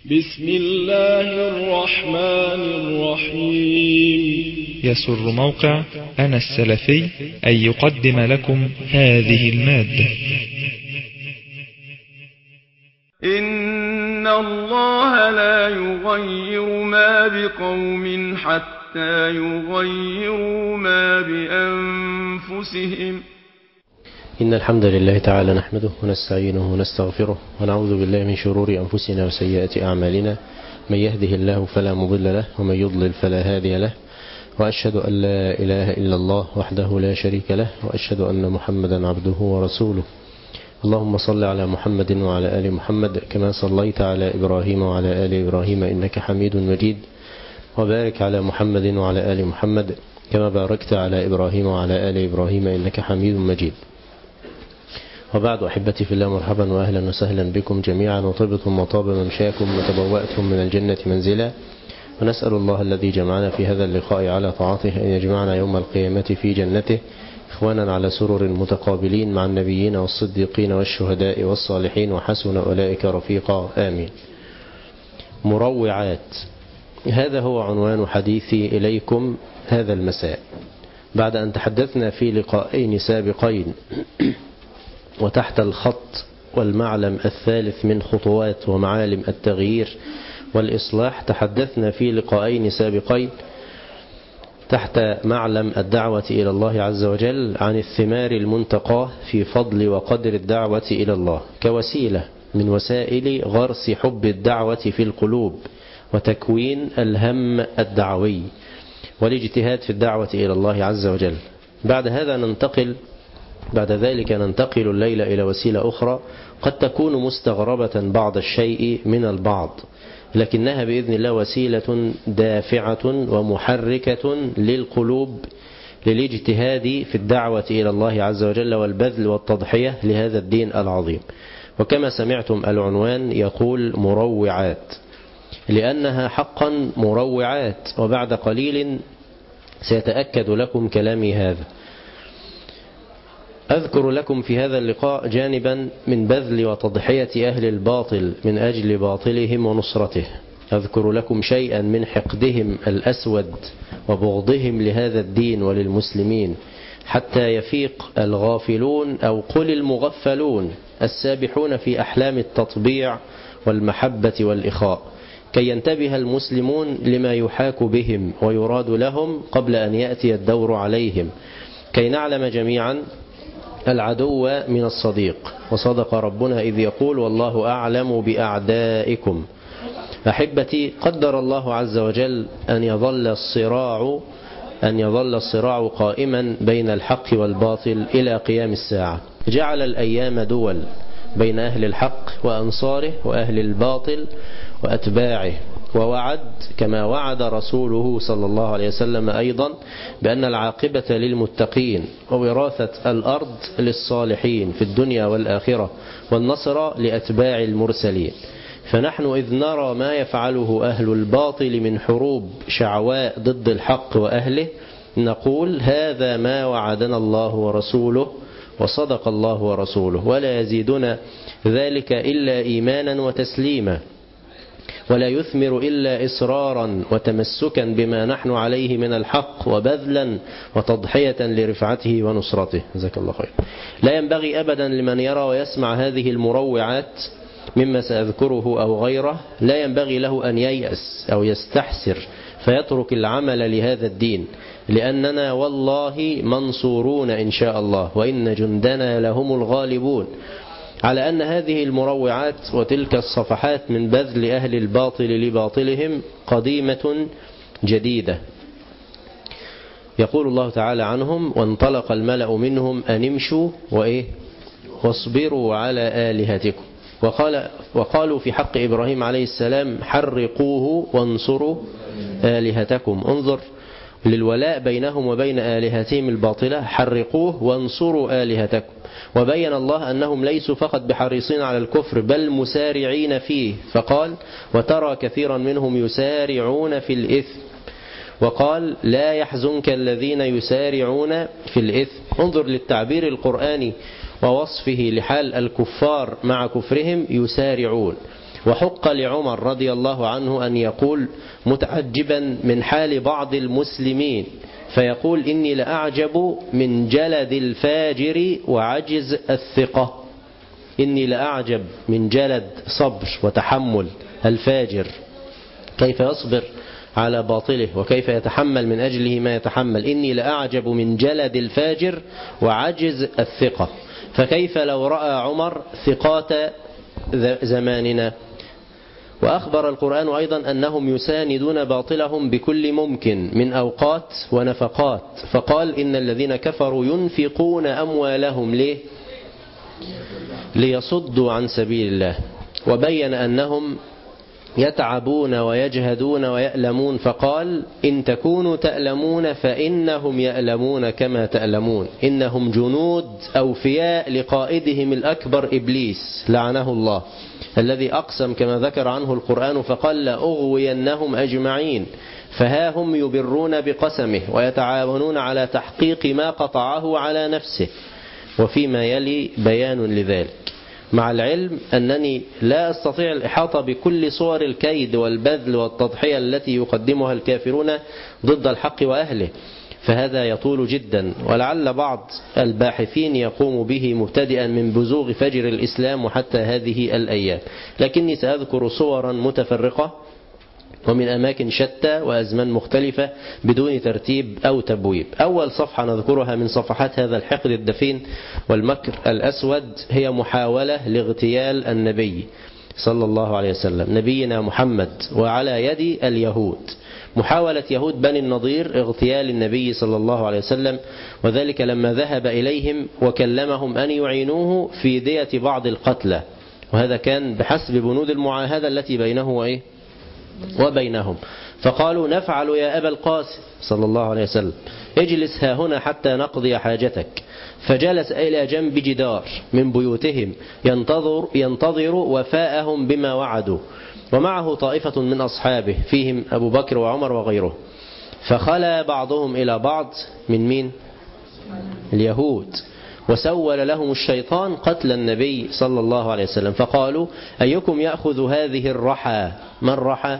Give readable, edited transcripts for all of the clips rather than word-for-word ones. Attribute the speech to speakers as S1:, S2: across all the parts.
S1: بسم الله الرحمن الرحيم.
S2: يسر موقع أنا السلفي أن يقدم لكم هذه المادة.
S3: إن الله لا يغير ما بقوم حتى يغيروا ما بأنفسهم.
S4: إن الحمد لله تعالى نحمده ونستعينه ونستغفره ونعوذ بالله من شرور أنفسنا وسيئات أعمالنا. من يهده الله فلا مضل له ومن يضلل فلا هادي له، وأشهد أن لا إله إلا الله وحده لا شريك له، وأشهد أن محمدا عبده ورسوله. اللهم صل على محمد وعلى آل محمد كما صليت على إبراهيم وعلى آل إبراهيم إنك حميد مجيد، وبارك على محمد وعلى آل محمد كما باركت على إبراهيم وعلى آل إبراهيم إنك حميد مجيد. وبعد، أحبتي في الله، مرحبا وأهلا وسهلا بكم جميعا، وطبتم وطاب ممشاكم وتبوأتم من الجنة منزلا، ونسأل الله الذي جمعنا في هذا اللقاء على طاعته أن يجمعنا يوم القيامة في جنته إخوانا على سرر متقابلين مع النبيين والصديقين والشهداء والصالحين، وحسن أولئك رفيقا، آمين. مروعات، هذا هو عنوان حديثي إليكم هذا المساء، بعد أن تحدثنا في لقاءين سابقين وتحت الخط والمعلم الثالث من خطوات ومعالم التغيير والإصلاح. تحدثنا في لقاءين سابقين تحت معلم الدعوة إلى الله عز وجل عن الثمار المنتقاه في فضل وقدر الدعوة إلى الله كوسيلة من وسائل غرس حب الدعوة في القلوب وتكوين الهم الدعوي والاجتهاد في الدعوة إلى الله عز وجل. بعد ذلك ننتقل الليلة إلى وسيلة أخرى قد تكون مستغربة بعض الشيء من البعض، لكنها بإذن الله وسيلة دافعة ومحركة للقلوب للاجتهاد في الدعوة إلى الله عز وجل والبذل والتضحية لهذا الدين العظيم. وكما سمعتم العنوان يقول مروعات، لأنها حقا مروعات، وبعد قليل سيتأكد لكم كلامي هذا. أذكر لكم في هذا اللقاء جانبا من بذل وتضحية أهل الباطل من أجل باطلهم ونصرته. أذكر لكم شيئا من حقدهم الأسود وبغضهم لهذا الدين وللمسلمين، حتى يفيق الغافلون أو قل المغفلون السابحون في أحلام التطبيع والمحبة والإخاء، كي ينتبه المسلمون لما يحاك بهم ويراد لهم قبل أن يأتي الدور عليهم، كي نعلم جميعا العدو من الصديق. وصدق ربنا إذ يقول والله أعلم بأعدائكم. أحبتي، قدر الله عز وجل أن يظل الصراع قائما بين الحق والباطل إلى قيام الساعة. جعل الأيام دول بين أهل الحق وأنصاره وأهل الباطل وأتباعه، ووعد كما وعد رسوله صلى الله عليه وسلم أيضا بأن العاقبة للمتقين ووراثة الأرض للصالحين في الدنيا والآخرة، والنصر لأتباع المرسلين. فنحن إذ نرى ما يفعله أهل الباطل من حروب شعواء ضد الحق وأهله نقول هذا ما وعدنا الله ورسوله، وصدق الله ورسوله، ولا يزيدنا ذلك إلا إيمانا وتسليما، ولا يثمر إلا إصرارا وتمسكا بما نحن عليه من الحق وبذلا وتضحية لرفعته ونصرته. جزاك الله خير. لا ينبغي أبدا لمن يرى ويسمع هذه المروعات مما سأذكره أو غيره، لا ينبغي له أن ييأس أو يستحسر فيترك العمل لهذا الدين، لأننا والله منصورون إن شاء الله، وإن جندنا لهم الغالبون. على أن هذه المروعات وتلك الصفحات من بذل أهل الباطل لباطلهم قديمة جديدة. يقول الله تعالى عنهم وانطلق الملأ منهم أن امشوا واصبروا على آلهتكم، وقالوا في حق إبراهيم عليه السلام حرقوه وانصروا آلهتكم. انظر للولاء بينهم وبين آلهتهم الباطلة، حرقوه وانصروا آلهتكم. وبين الله أنهم ليسوا فقط بحريصين على الكفر بل مسارعين فيه، فقال وترى كثيرا منهم يسارعون في الإثم، وقال لا يحزنك الذين يسارعون في الإثم. انظر للتعبير القرآني ووصفه لحال الكفار مع كفرهم، يسارعون. وحق لعمر رضي الله عنه أن يقول متعجبا من حال بعض المسلمين فيقول إني لأعجب من جلد الفاجر وعجز الثقة. إني لأعجب من جلد صبر وتحمل الفاجر، كيف يصبر على باطله وكيف يتحمل من أجله ما يتحمل. إني لأعجب من جلد الفاجر وعجز الثقة، فكيف لو رأى عمر ثقات زماننا. وأخبر القرآن أيضا أنهم يساندون باطلهم بكل ممكن من أوقات ونفقات، فقال إن الذين كفروا ينفقون أموالهم ليصدوا عن سبيل الله، وبين أنهم يتعبون ويجهدون ويألمون، فقال إن تكونوا تألمون فإنهم يألمون كما تألمون، إنهم جنود أوفياء لقائدهم الأكبر إبليس لعنه الله، الذي أقسم كما ذكر عنه القرآن فقال لأغوينهم أجمعين، فها هم يبرون بقسمه ويتعاونون على تحقيق ما قطعه على نفسه. وفيما يلي بيان لذلك، مع العلم أنني لا أستطيع الإحاطة بكل صور الكيد والبذل والتضحية التي يقدمها الكافرون ضد الحق وأهله، فهذا يطول جدا، ولعل بعض الباحثين يقوم به مبتدئا من بزوغ فجر الإسلام وحتى هذه الأيام، لكني سأذكر صورا متفرقة ومن أماكن شتى وأزمان مختلفة بدون ترتيب أو تبويب. أول صفحة نذكرها من صفحات هذا الحقد الدفين والمكر الأسود هي محاولة لاغتيال النبي صلى الله عليه وسلم، نبينا محمد، وعلى يد اليهود. محاولة يهود بني النضير اغتيال النبي صلى الله عليه وسلم، وذلك لما ذهب إليهم وكلمهم أن يعينوه في دية بعض القتلى، وهذا كان بحسب بنود المعاهدة التي بينه وبينهم. فقالوا نفعل يا أبا القاسم صلى الله عليه وسلم، اجلس ها هنا حتى نقضي حاجتك. فجلس إلى جنب جدار من بيوتهم ينتظر وفاءهم بما وعدوا، ومعه طائفة من أصحابه فيهم أبو بكر وعمر وغيره. فخلى بعضهم إلى بعض من مين؟ اليهود، وسول لهم الشيطان قتل النبي صلى الله عليه وسلم، فقالوا أيكم يأخذ هذه الرحى؟ ما الرحى؟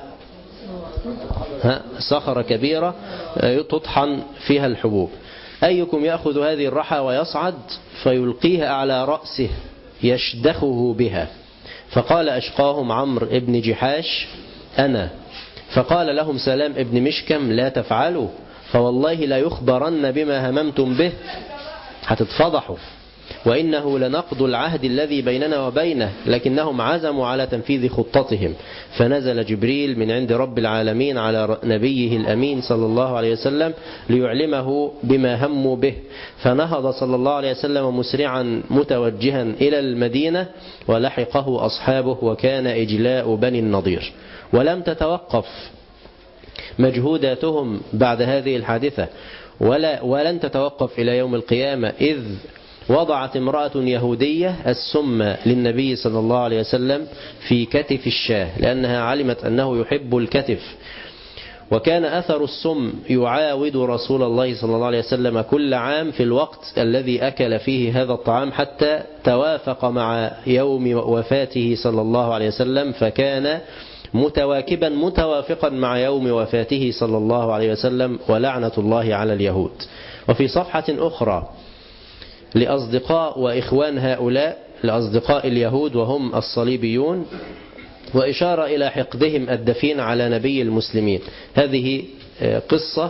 S4: صخرة كبيرة تطحن فيها الحبوب. أيكم يأخذ هذه الرحى ويصعد فيلقيها على رأسه يشدخه بها؟ فقال أشقاهم عمرو ابن جحاش أنا. فقال لهم سلام ابن مشكم لا تفعلوا، فوالله لا يخبرن بما هممتم به، هتتفضحوا، وإنه لنقض العهد الذي بيننا وبينه، لكنهم عزموا على تنفيذ خطتهم. فنزل جبريل من عند رب العالمين على نبيه الأمين صلى الله عليه وسلم ليعلمه بما هموا به، فنهض صلى الله عليه وسلم مسرعا متوجها إلى المدينة، ولحقه أصحابه، وكان إجلاء بني النضير. ولم تتوقف مجهوداتهم بعد هذه الحادثة، ولن تتوقف إلى يوم القيامة، إذ وضعت امرأة يهودية السم للنبي صلى الله عليه وسلم في كتف الشاة، لأنها علمت أنه يحب الكتف، وكان أثر السم يعاود رسول الله صلى الله عليه وسلم كل عام في الوقت الذي أكل فيه هذا الطعام، حتى توافق مع يوم وفاته صلى الله عليه وسلم، فكان متواكبا متوافقا مع يوم وفاته صلى الله عليه وسلم، ولعنة الله على اليهود. وفي صفحة أخرى لأصدقاء وإخوان هؤلاء، لأصدقاء اليهود وهم الصليبيون، وإشارة إلى حقدهم الدفين على نبي المسلمين. هذه قصة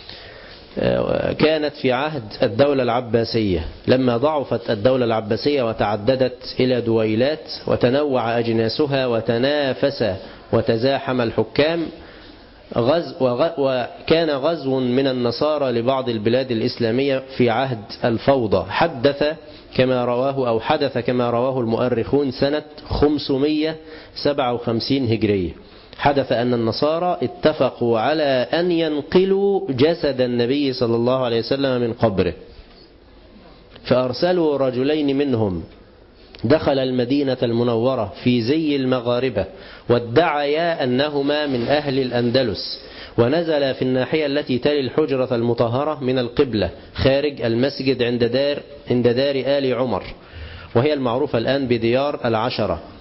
S4: كانت في عهد الدولة العباسية، لما ضعفت الدولة العباسية وتعددت إلى دويلات وتنوع أجناسها وتنافس وتزاحم الحكام، وكان غزو من النصارى لبعض البلاد الإسلامية في عهد الفوضى، حدث كما رواه المؤرخون سنة 557 هجرية. حدث أن النصارى اتفقوا على أن ينقلوا جسد النبي صلى الله عليه وسلم من قبره، فأرسلوا رجلين منهم دخل المدينة المنورة في زي المغاربة، وادعيا أنهما من أهل الأندلس، ونزل في الناحية التي تلي الحجرة المطهرة من القبلة خارج المسجد عند دار آل عمر، وهي المعروفة الآن بديار العشرة.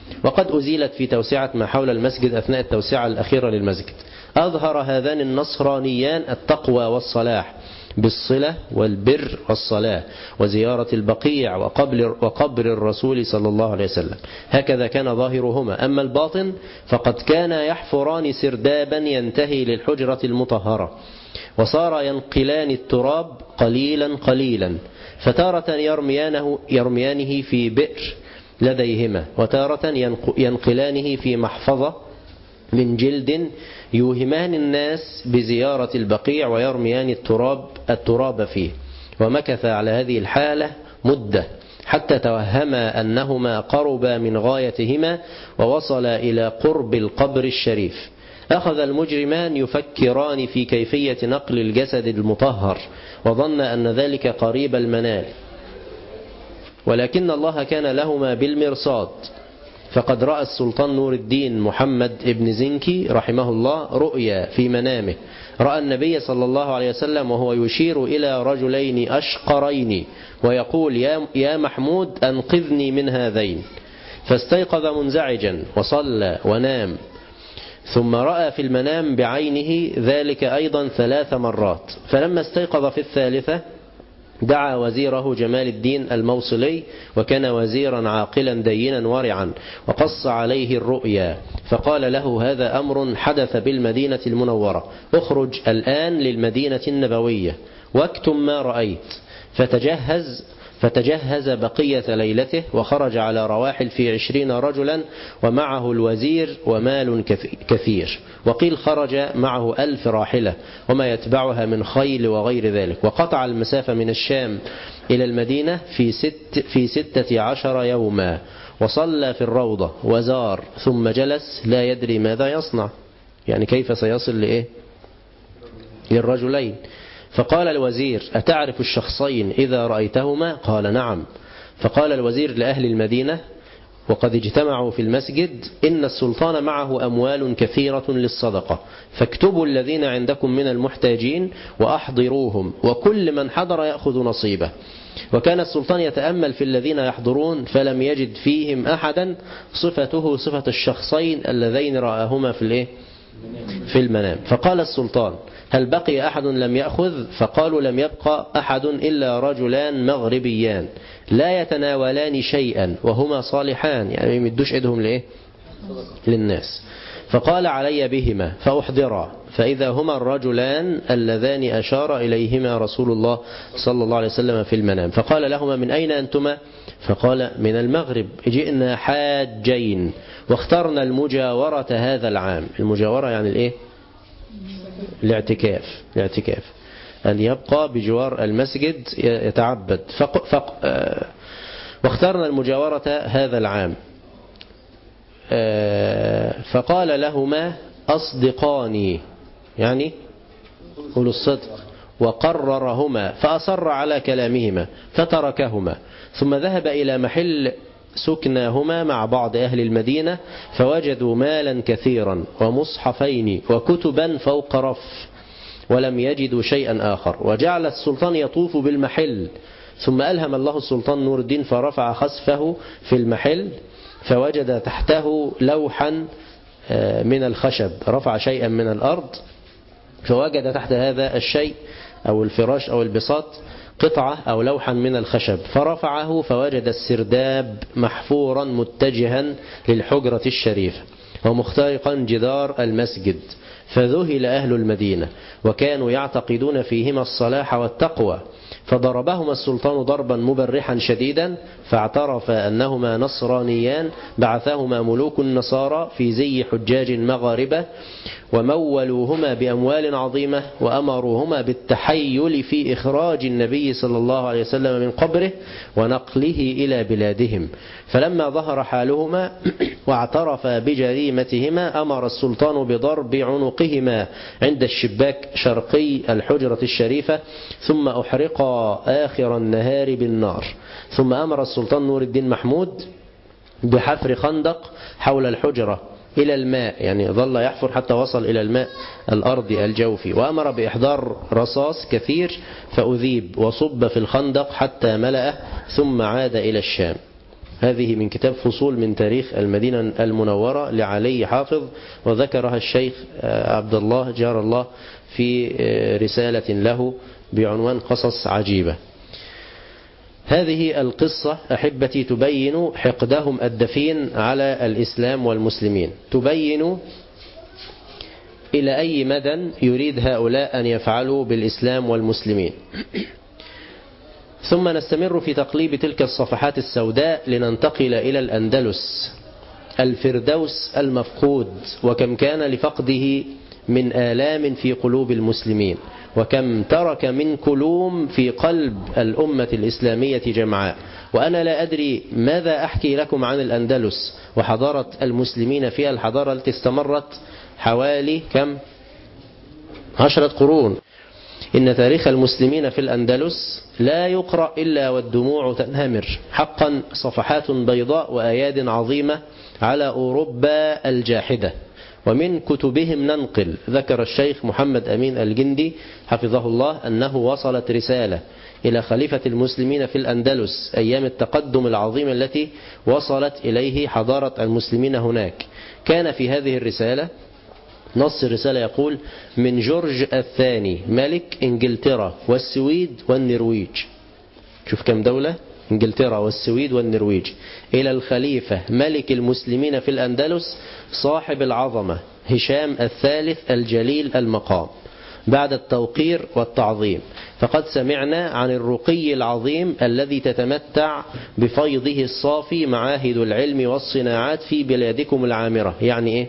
S4: وقد أزيلت في توسعة ما حول المسجد أثناء التوسعة الأخيرة للمسجد. أظهر هذان النصرانيان التقوى والصلاح بالصلة والبر والصلاة وزيارة البقيع وقبر الرسول صلى الله عليه وسلم، هكذا كان ظاهرهما. أما الباطن فقد كان يحفران سردابا ينتهي للحجرة المطهرة، وصار ينقلان التراب قليلا قليلا، فتارة يرميانه في بئر لديهما، وتارة ينقلانه في محفظة من جلد يوهمان الناس بزيارة البقيع ويرميان التراب فيه. ومكث على هذه الحالة مدة حتى توهما أنهما قربا من غايتهما ووصلا إلى قرب القبر الشريف. أخذ المجرمان يفكران في كيفية نقل الجسد المطهر، وظن أن ذلك قريب المنال، ولكن الله كان لهما بالمرصاد. فقد رأى السلطان نور الدين محمد ابن زنكي رحمه الله رؤيا في منامه، رأى النبي صلى الله عليه وسلم وهو يشير إلى رجلين أشقرين ويقول يا محمود أنقذني من هذين، فاستيقظ منزعجا وصلى ونام. ثم رأى في المنام بعينه ذلك أيضا 3 مرات، فلما استيقظ في الثالثة دعا وزيره جمال الدين الموصلي، وكان وزيرا عاقلا دينا ورعا، وقص عليه الرؤيا، فقال له هذا أمر حدث بالمدينة المنورة، اخرج الآن للمدينة النبوية واكتم ما رأيت. فتجهز بقية ليلته وخرج على رواحل في 20 رجلا ومعه الوزير ومال كثير، وقيل خرج معه 1000 راحلة وما يتبعها من خيل وغير ذلك، وقطع المسافة من الشام إلى المدينة في 16 يوما، وصلى في الروضة وزار ثم جلس لا يدري ماذا يصنع، يعني كيف سيصل للرجلين. فقال الوزير أتعرف الشخصين إذا رأيتهما؟ قال نعم. فقال الوزير لأهل المدينة وقد اجتمعوا في المسجد إن السلطان معه أموال كثيرة للصدقة، فاكتبوا الذين عندكم من المحتاجين وأحضروهم، وكل من حضر يأخذ نصيبه. وكان السلطان يتأمل في الذين يحضرون فلم يجد فيهم أحدا صفته صفة الشخصين اللذين رآهما في المنام. فقال السلطان هل بقي أحد لم يأخذ؟ فقالوا لم يبقى أحد إلا رجلان مغربيان لا يتناولان شيئا وهما صالحان، يعني ما يمدوش ايدهم للناس. فقال علي بهما فأحضرا، فإذا هما الرجلان اللذان أشار إليهما رسول الله صلى الله عليه وسلم في المنام. فقال لهما من أين أنتما؟ فقال من المغرب، جئنا حاجين واخترنا المجاورة هذا العام. المجاورة يعني الاعتكاف أن يبقى بجوار المسجد يتعبد. واخترنا المجاورة هذا العام. فقال لهما أصدقاني، يعني قولوا الصدق، وقررهما فأصر على كلامهما فتركهما، ثم ذهب إلى محل سكناهما مع بعض أهل المدينة، فوجدوا مالا كثيرا ومصحفين وكتبا فوق رف، ولم يجدوا شيئا آخر. وجعل السلطان يطوف بالمحل، ثم ألهم الله السلطان نور الدين فرفع خسفه في المحل فوجد تحته لوحا من الخشب، رفع شيئا من الأرض فوجد تحت هذا الشيء أو الفراش أو البساط قطعة أو لوحا من الخشب، فرفعه فوجد السرداب محفورا متجها للحجرة الشريفة ومخترقا جدار المسجد، فذهل أهل المدينة وكانوا يعتقدون فيهما الصلاح والتقوى، فضربهما السلطان ضربا مبرحا شديدا، فاعترف أنهما نصرانيان بعثهما ملوك النصارى في زي حجاج مغاربة، ومولوهما بأموال عظيمة، وأمروهما بالتحيل في إخراج النبي صلى الله عليه وسلم من قبره ونقله إلى بلادهم. فلما ظهر حالهما واعترفا بجريمتهما أمر السلطان بضرب عنقهما عند الشباك شرقي الحجرة الشريفة، ثم أحرقا آخر النهار بالنار. ثم أمر السلطان نور الدين محمود بحفر خندق حول الحجرة إلى الماء، يعني ظل يحفر حتى وصل إلى الماء الأرضي الجوفي، وأمر بإحضار رصاص كثير فأذيب وصب في الخندق حتى ملأه، ثم عاد إلى الشام. هذه من كتاب فصول من تاريخ المدينة المنورة لعلي حافظ، وذكرها الشيخ عبد الله جار الله في رسالة له بعنوان قصص عجيبة. هذه القصة أحبتي تبين حقدهم الدفين على الإسلام والمسلمين، تبين إلى أي مدى يريد هؤلاء أن يفعلوا بالإسلام والمسلمين. ثم نستمر في تقليب تلك الصفحات السوداء لننتقل إلى الأندلس، الفردوس المفقود، وكم كان لفقده من آلام في قلوب المسلمين، وكم ترك من كلوم في قلب الأمة الإسلامية جمعاء. وأنا لا أدري ماذا أحكي لكم عن الأندلس وحضارة المسلمين فيها، الحضارة التي استمرت حوالي 10 قرون. إن تاريخ المسلمين في الأندلس لا يقرأ إلا والدموع تنهمر، حقا صفحات بيضاء وأياد عظيمة على أوروبا الجاحدة. ومن كتبهم ننقل، ذكر الشيخ محمد أمين الجندي حفظه الله أنه وصلت رسالة إلى خليفة المسلمين في الأندلس أيام التقدم العظيم التي وصلت إليه حضارة المسلمين هناك. كان في هذه الرسالة نص الرسالة يقول: من جورج الثاني ملك إنجلترا والسويد والنرويج، شوف كم دولة، إنجلترا والسويد والنرويج، إلى الخليفة ملك المسلمين في الأندلس صاحب العظمة هشام الثالث الجليل المقام، بعد التوقير والتعظيم، فقد سمعنا عن الرقي العظيم الذي تتمتع بفيضه الصافي معاهد العلم والصناعات في بلادكم العامرة. يعني إيه؟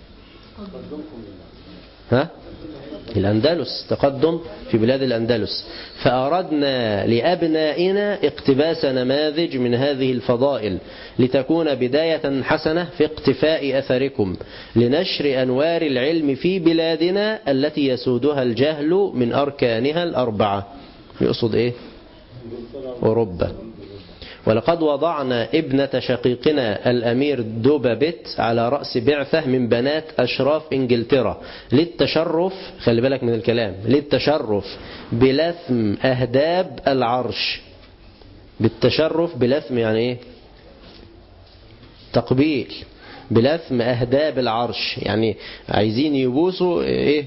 S4: الأندلس، تقدم في بلاد الأندلس. فأردنا لأبنائنا اقتباس نماذج من هذه الفضائل لتكون بداية حسنة في اقتفاء أثركم، لنشر أنوار العلم في بلادنا التي يسودها الجهل من أركانها الأربعة. يقصد إيه؟ أوروبا. ولقد وضعنا ابنة شقيقنا الأمير دوبابت على رأس بعثة من بنات أشراف إنجلترا للتشرف، خلي بالك من الكلام، للتشرف بلثم أهداب العرش. بالتشرف بلثم يعني إيه؟ تقبيل. بلثم أهداب العرش يعني عايزين يبوسوا إيه؟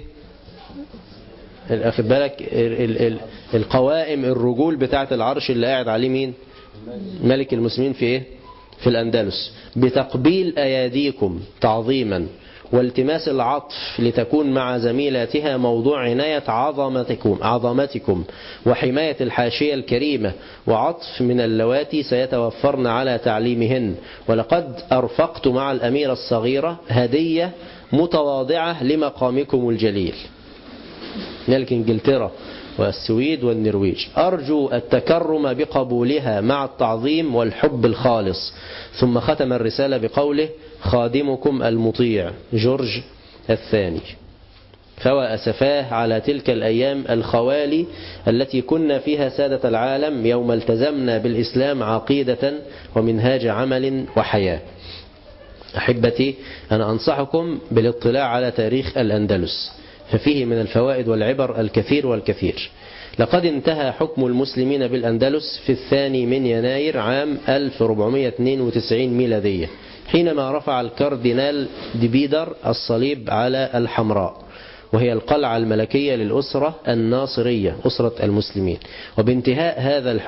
S4: أخذ بالك القوائم الرجول بتاعت العرش اللي قاعد عليه مين؟ ملك المسلمين في إيه؟ في الأندلس. بتقبيل أياديكم تعظيما والتماس العطف لتكون مع زميلاتها موضوع عناية عظمتكم وحماية الحاشية الكريمة، وعطف من اللواتي سيتوفرن على تعليمهن. ولقد أرفقت مع الأميرة الصغيرة هدية متواضعة لمقامكم الجليل، ملك إنجلترا والسويد والنرويج، أرجو التكرم بقبولها مع التعظيم والحب الخالص. ثم ختم الرسالة بقوله: خادمكم المطيع جورج الثاني. فوا أسفاه على تلك الأيام الخوالي التي كنا فيها سادة العالم يوم التزمنا بالإسلام عقيدة ومنهاج عمل وحياة. أحبتي، أنا أنصحكم بالاطلاع على تاريخ الأندلس، ففيه من الفوائد والعبر الكثير والكثير. لقد انتهى حكم المسلمين بالأندلس في 2 يناير عام 1492 ميلادية، حينما رفع الكاردينال ديبيدر الصليب على الحمراء، وهي القلعة الملكية للأسرة الناصرية، أسرة المسلمين. وبانتهاء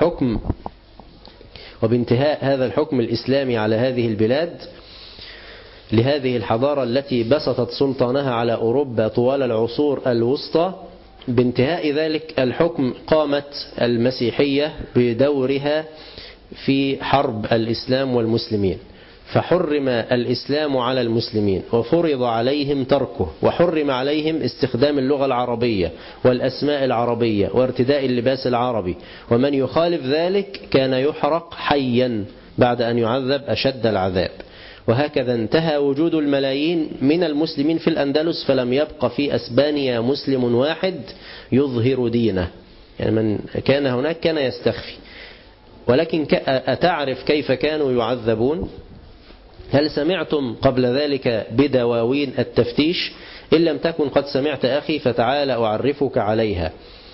S4: هذا الحكم الإسلامي على هذه البلاد، لهذه الحضارة التي بسطت سلطانها على أوروبا طوال العصور الوسطى، بانتهاء ذلك الحكم قامت المسيحية بدورها في حرب الإسلام والمسلمين، فحرم الإسلام على المسلمين وفرض عليهم تركه، وحرم عليهم استخدام اللغة العربية والأسماء العربية وارتداء اللباس العربي، ومن يخالف ذلك كان يحرق حيا بعد أن يعذب أشد العذاب. وهكذا انتهى وجود الملايين من المسلمين في الأندلس، فلم يبق في أسبانيا مسلم واحد يظهر دينه، يعني من كان هناك كان يستخفي. ولكن أتعرف كيف كانوا يعذبون؟ هل سمعتم قبل ذلك بدواوين التفتيش؟ إن لم تكن قد سمعت أخي فتعال أعرفك عليها.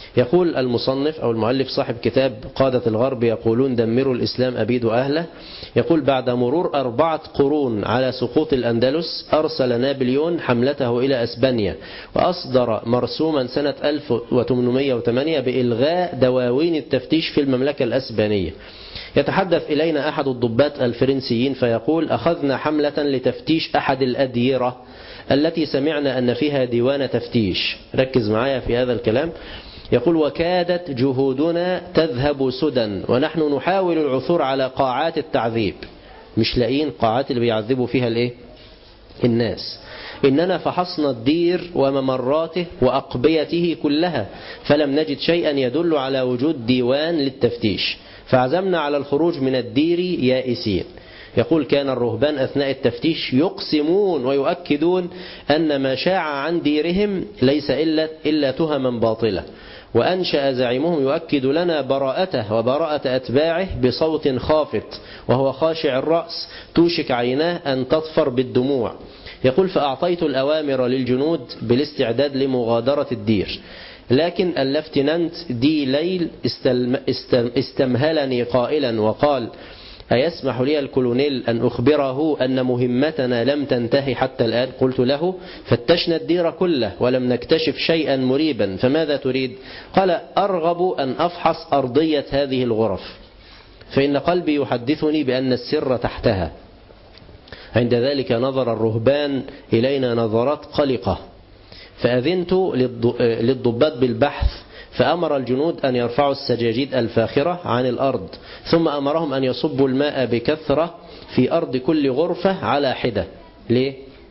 S4: يقول المصنف أو المؤلف صاحب كتاب قادة الغرب يقولون دمروا الإسلام أبيدوا أهله، يقول بعد مرور 4 قرون على سقوط الأندلس أرسل نابليون حملته إلى أسبانيا، وأصدر مرسوما سنة 1808 بإلغاء دواوين التفتيش في المملكة الأسبانية. يتحدث إلينا أحد الضباط الفرنسيين فيقول أخذنا حملة لتفتيش أحد الأديرة التي سمعنا أن فيها ديوان تفتيش. ركز معايا في هذا الكلام. يقول وكادت جهودنا تذهب سدى ونحن نحاول العثور على قاعات التعذيب، مش لاقيين قاعات اللي بيعذبوا فيها الناس. إننا فحصنا الدير وممراته وأقبيته كلها فلم نجد شيئا يدل على وجود ديوان للتفتيش، فعزمنا على الخروج من الدير يائسين. يقول كان الرهبان أثناء التفتيش يقسمون ويؤكدون أن ما شاع عن ديرهم ليس إلا تهما باطلة، وأنشأ زعيمهم يؤكد لنا براءته وبراءة أتباعه بصوت خافت وهو خاشع الرأس توشك عيناه أن تطفر بالدموع. يقول فأعطيت الأوامر للجنود بالاستعداد لمغادرة الدير، لكن اللفتنانت دي ليل استمهلني قائلا وقال أيسمح لي الكولونيل أن أخبره أن مهمتنا لم تنتهي حتى الآن؟ قلت له فتشنا الدير كله ولم نكتشف شيئا مريبا، فماذا تريد؟ قال أرغب أن أفحص أرضية هذه الغرف، فإن قلبي يحدثني بأن السر تحتها. عند ذلك نظر الرهبان إلينا نظرات قلقة، فأذنت للضباط بالبحث، فأمر الجنود أن يرفعوا السجاجيد الفاخرة عن الأرض، ثم أمرهم أن يصبوا الماء بكثرة في أرض كل غرفة على حدة. ليه؟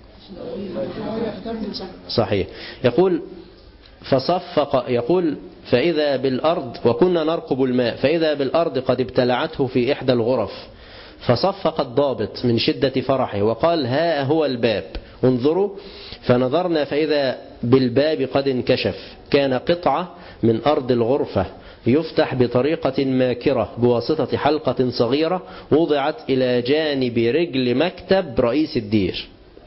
S4: صحيح. يقول يقول فإذا بالأرض، وكنا نرقب الماء، فإذا بالأرض قد ابتلعته في إحدى الغرف، فصفق الضابط من شدة فرحه وقال ها هو الباب انظروا، فنظرنا فإذا بالباب قد انكشف، كان قطعة من أرض الغرفة يفتح بطريقة ماكرة بواسطة حلقة صغيرة وضعت إلى جانب رجل مكتب رئيس الدير.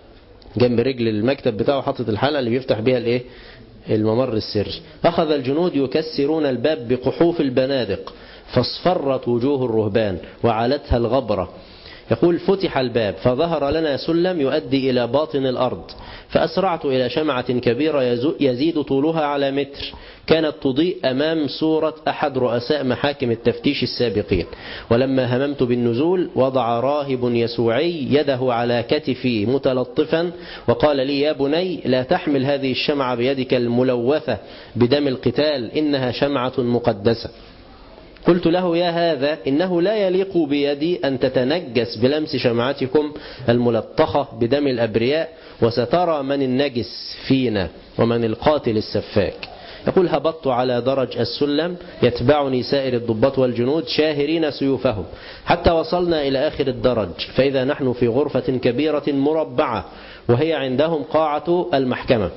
S4: جنب رجل المكتب بتاعه حطت الحلقة اللي بيفتح بها الممر السري. أخذ الجنود يكسرون الباب بقحوف البنادق، فاصفرت وجوه الرهبان وعلتها الغبرة. يقول فتح الباب فظهر لنا سلم يؤدي إلى باطن الأرض، فأسرعت إلى شمعة كبيرة يزيد طولها على متر، كانت تضيء أمام صورة أحد رؤساء محاكم التفتيش السابقين. ولما هممت بالنزول وضع راهب يسوعي يده على كتفي متلطفا وقال لي يا بني لا تحمل هذه الشمعة بيدك الملوثة بدم القتال، إنها شمعة مقدسة. قلت له يا هذا إنه لا يليق بيدي أن تتنجس بلمس شمعتكم الملطخة بدم الأبرياء، وسترى من النجس فينا ومن القاتل السفاك. يقول هبطت على درج السلم يتبعني سائر الضباط والجنود شاهرين سيوفهم حتى وصلنا إلى آخر الدرج، فإذا نحن في غرفة كبيرة مربعة وهي عندهم قاعة المحكمة،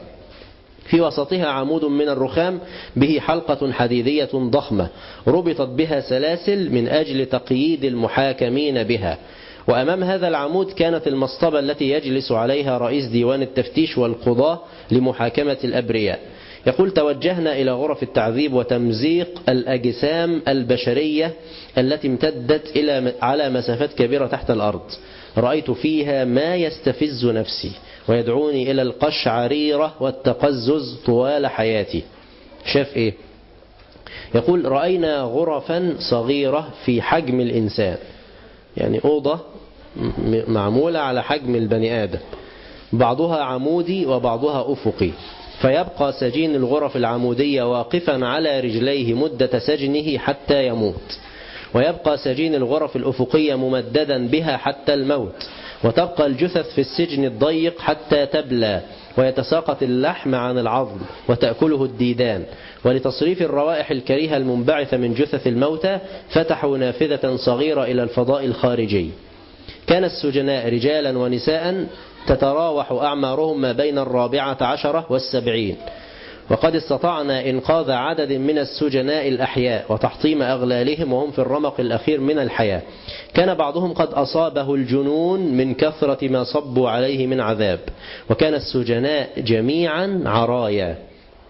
S4: في وسطها عمود من الرخام به حلقة حديدية ضخمة ربطت بها سلاسل من أجل تقييد المحاكمين بها، وأمام هذا العمود كانت المصطبة التي يجلس عليها رئيس ديوان التفتيش والقضاة لمحاكمة الأبرياء. يقول توجهنا إلى غرف التعذيب وتمزيق الأجسام البشرية التي امتدت على مسافات كبيرة تحت الأرض. رأيت فيها ما يستفز نفسي ويدعوني إلى القشعريرة والتقزز طوال حياتي. شاف إيه؟ يقول رأينا غرفا صغيرة في حجم الإنسان، يعني أوضة معمولة على حجم البني آدم، بعضها عمودي وبعضها أفقي، فيبقى سجين الغرف العمودية واقفا على رجليه مدة سجنه حتى يموت، ويبقى سجين الغرف الأفقية ممددا بها حتى الموت، وتبقى الجثث في السجن الضيق حتى تبلى ويتساقط اللحم عن العظم وتأكله الديدان. ولتصريف الروائح الكريهة المنبعثة من جثث الموتى فتحوا نافذة صغيرة إلى الفضاء الخارجي. كان السجناء رجالا ونساء تتراوح أعمارهم ما بين 14 و70، وقد استطعنا إنقاذ عدد من السجناء الأحياء وتحطيم أغلالهم وهم في الرمق الأخير من الحياة. كان بعضهم قد أصابه الجنون من كثرة ما صبوا عليه من عذاب، وكان السجناء جميعا عرايا.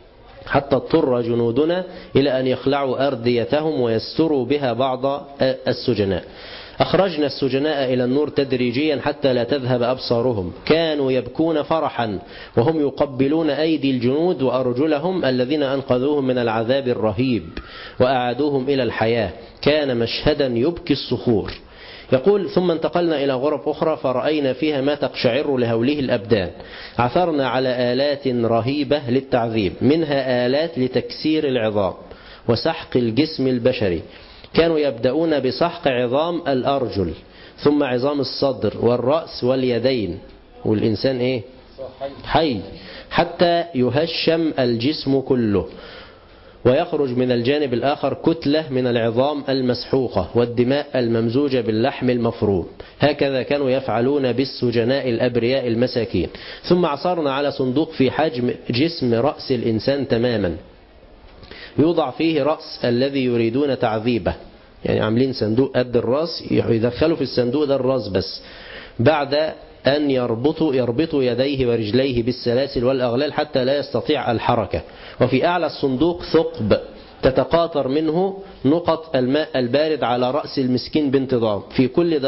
S4: حتى اضطر جنودنا إلى أن يخلعوا أرديتهم ويستروا بها بعض السجناء. أخرجنا السجناء إلى النور تدريجيا حتى لا تذهب أبصارهم. كانوا يبكون فرحا وهم يقبلون أيدي الجنود وأرجلهم الذين أنقذوهم من العذاب الرهيب وأعادوهم إلى الحياة. كان مشهدا يبكي الصخور. يقول ثم انتقلنا إلى غرف أخرى فرأينا فيها ما تقشعر لهوله الأبدان. عثرنا على آلات رهيبة للتعذيب، منها آلات لتكسير العظام وسحق الجسم البشري. كانوا يبدأون بسحق عظام الأرجل ثم عظام الصدر والرأس واليدين، والإنسان حي، حتى يهشم الجسم كله ويخرج من الجانب الآخر كتلة من العظام المسحوقة والدماء الممزوجة باللحم المفروم. هكذا كانوا يفعلون بالسجناء الأبرياء المساكين. ثم عثرنا على صندوق في حجم جسم رأس الإنسان تماما، يوضع فيه رأس الذي يريدون تعذيبه، يعني عاملين صندوق قد الراس يدخلوا في الصندوق ده الراس بس، بعد أن يربطوا يديه ورجليه بالسلاسل والأغلال حتى لا يستطيع الحركة. وفي أعلى الصندوق ثقب تتقاطر منه نقط الماء البارد على رأس المسكين بانتظام، في كل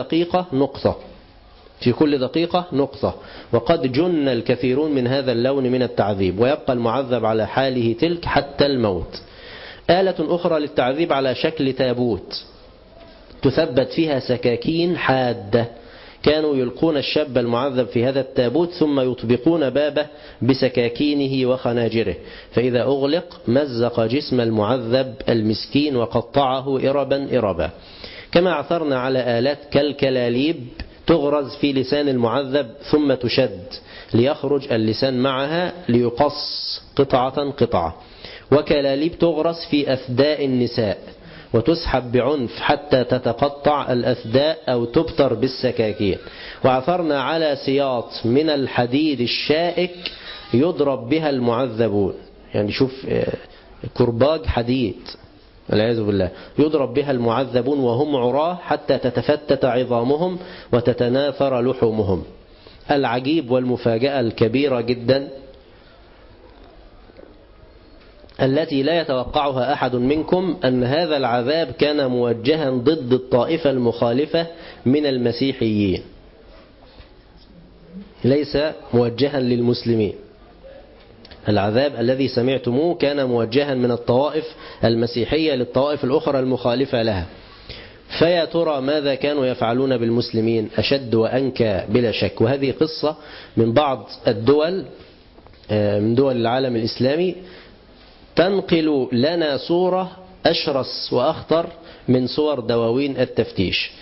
S4: دقيقة نقطة. وقد جن الكثيرون من هذا اللون من التعذيب، ويبقى المعذب على حاله تلك حتى الموت. آلة أخرى للتعذيب على شكل تابوت تثبت فيها سكاكين حادة. كانوا يلقون الشاب المعذب في هذا التابوت ثم يطبقون بابه بسكاكينه وخناجره، فإذا أغلق مزق جسم المعذب المسكين وقطعه إربا. كما عثرنا على آلات كالكلاليب تغرز في لسان المعذب ثم تشد ليخرج اللسان معها ليقص قطعة، وكلاليب تغرز في أثداء النساء وتسحب بعنف حتى تتقطع الأثداء أو تبتر بالسكاكين. وعثرنا على سياط من الحديد الشائك يضرب بها المعذبون، يعني شوف كرباج حديد والعياذ بالله، يضرب بها المعذبون وهم عراه حتى تتفتت عظامهم وتتناثر لحومهم. العجيب والمفاجأة الكبيرة جدا التي لا يتوقعها أحد منكم أن هذا العذاب كان موجها ضد الطائفة المخالفة من المسيحيين، ليس موجها للمسلمين. العذاب الذي سمعتموه كان موجها من الطوائف المسيحية للطوائف الأخرى المخالفة لها. فيا ترى ماذا كانوا يفعلون بالمسلمين؟ أشد وأنكى بلا شك. وهذه قصة من بعض الدول من دول العالم الإسلامي تنقل لنا صورة أشرس وأخطر من صور دواوين التفتيش.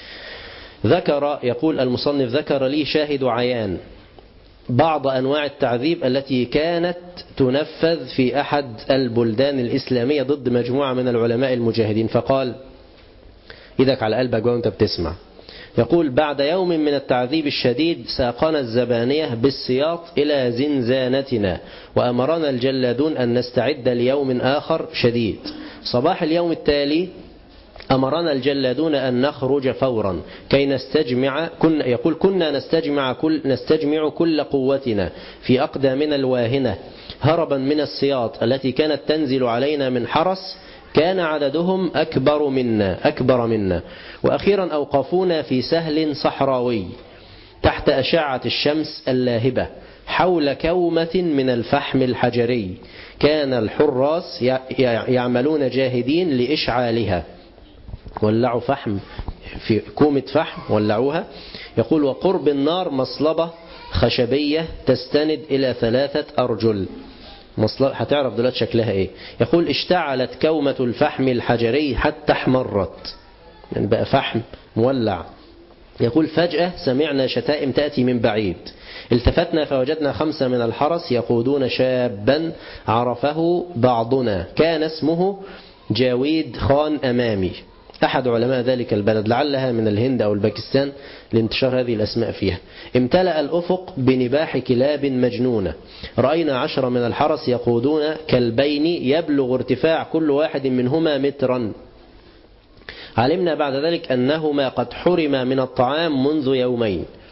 S4: يقول المصنف ذكر لي شاهد عيان بعض أنواع التعذيب التي كانت تنفذ في أحد البلدان الإسلامية ضد مجموعة من العلماء المجاهدين، فقال إيدك على قلبك وأنت بتسمع. يقول بعد يوم من التعذيب الشديد ساقنا الزبانية بالسياط إلى زنزانتنا، وأمرنا الجلادون أن نستعد ليوم آخر شديد. صباح اليوم التالي أمرنا الجلادون أن نخرج فورا كي نستجمع. كنا نستجمع كل قوتنا في أقدامنا الواهنة هربا من السياط التي كانت تنزل علينا من حرس كان عددهم أكبر منا. وأخيرا أوقفونا في سهل صحراوي تحت أشعة الشمس اللاهبة حول كومة من الفحم الحجري. كان الحراس يعملون جاهدين لإشعالها، ولعوا فحم في كومة فحم ولعوها. يقول وقرب النار مصلبة خشبية تستند إلى 3 أرجل. هتعرف دلوقتي شكلها ايه. يقول اشتعلت كومة الفحم الحجري حتى احمرت، يعني بقى فحم مولع. يقول فجأة سمعنا شتائم تأتي من بعيد، التفتنا فوجدنا 5 من الحرس يقودون شابا عرفه بعضنا، كان اسمه جاويد خان أمامي، أحد علماء ذلك البلد، لعلها من الهند أو الباكستان لانتشار هذه الأسماء فيها. امتلأ الأفق بنباح كلاب مجنونة. رأينا 10 من الحرس يقودون كلبين يبلغ ارتفاع كل واحد منهما مترا. علمنا بعد ذلك أنهما قد حرما من الطعام منذ يومين.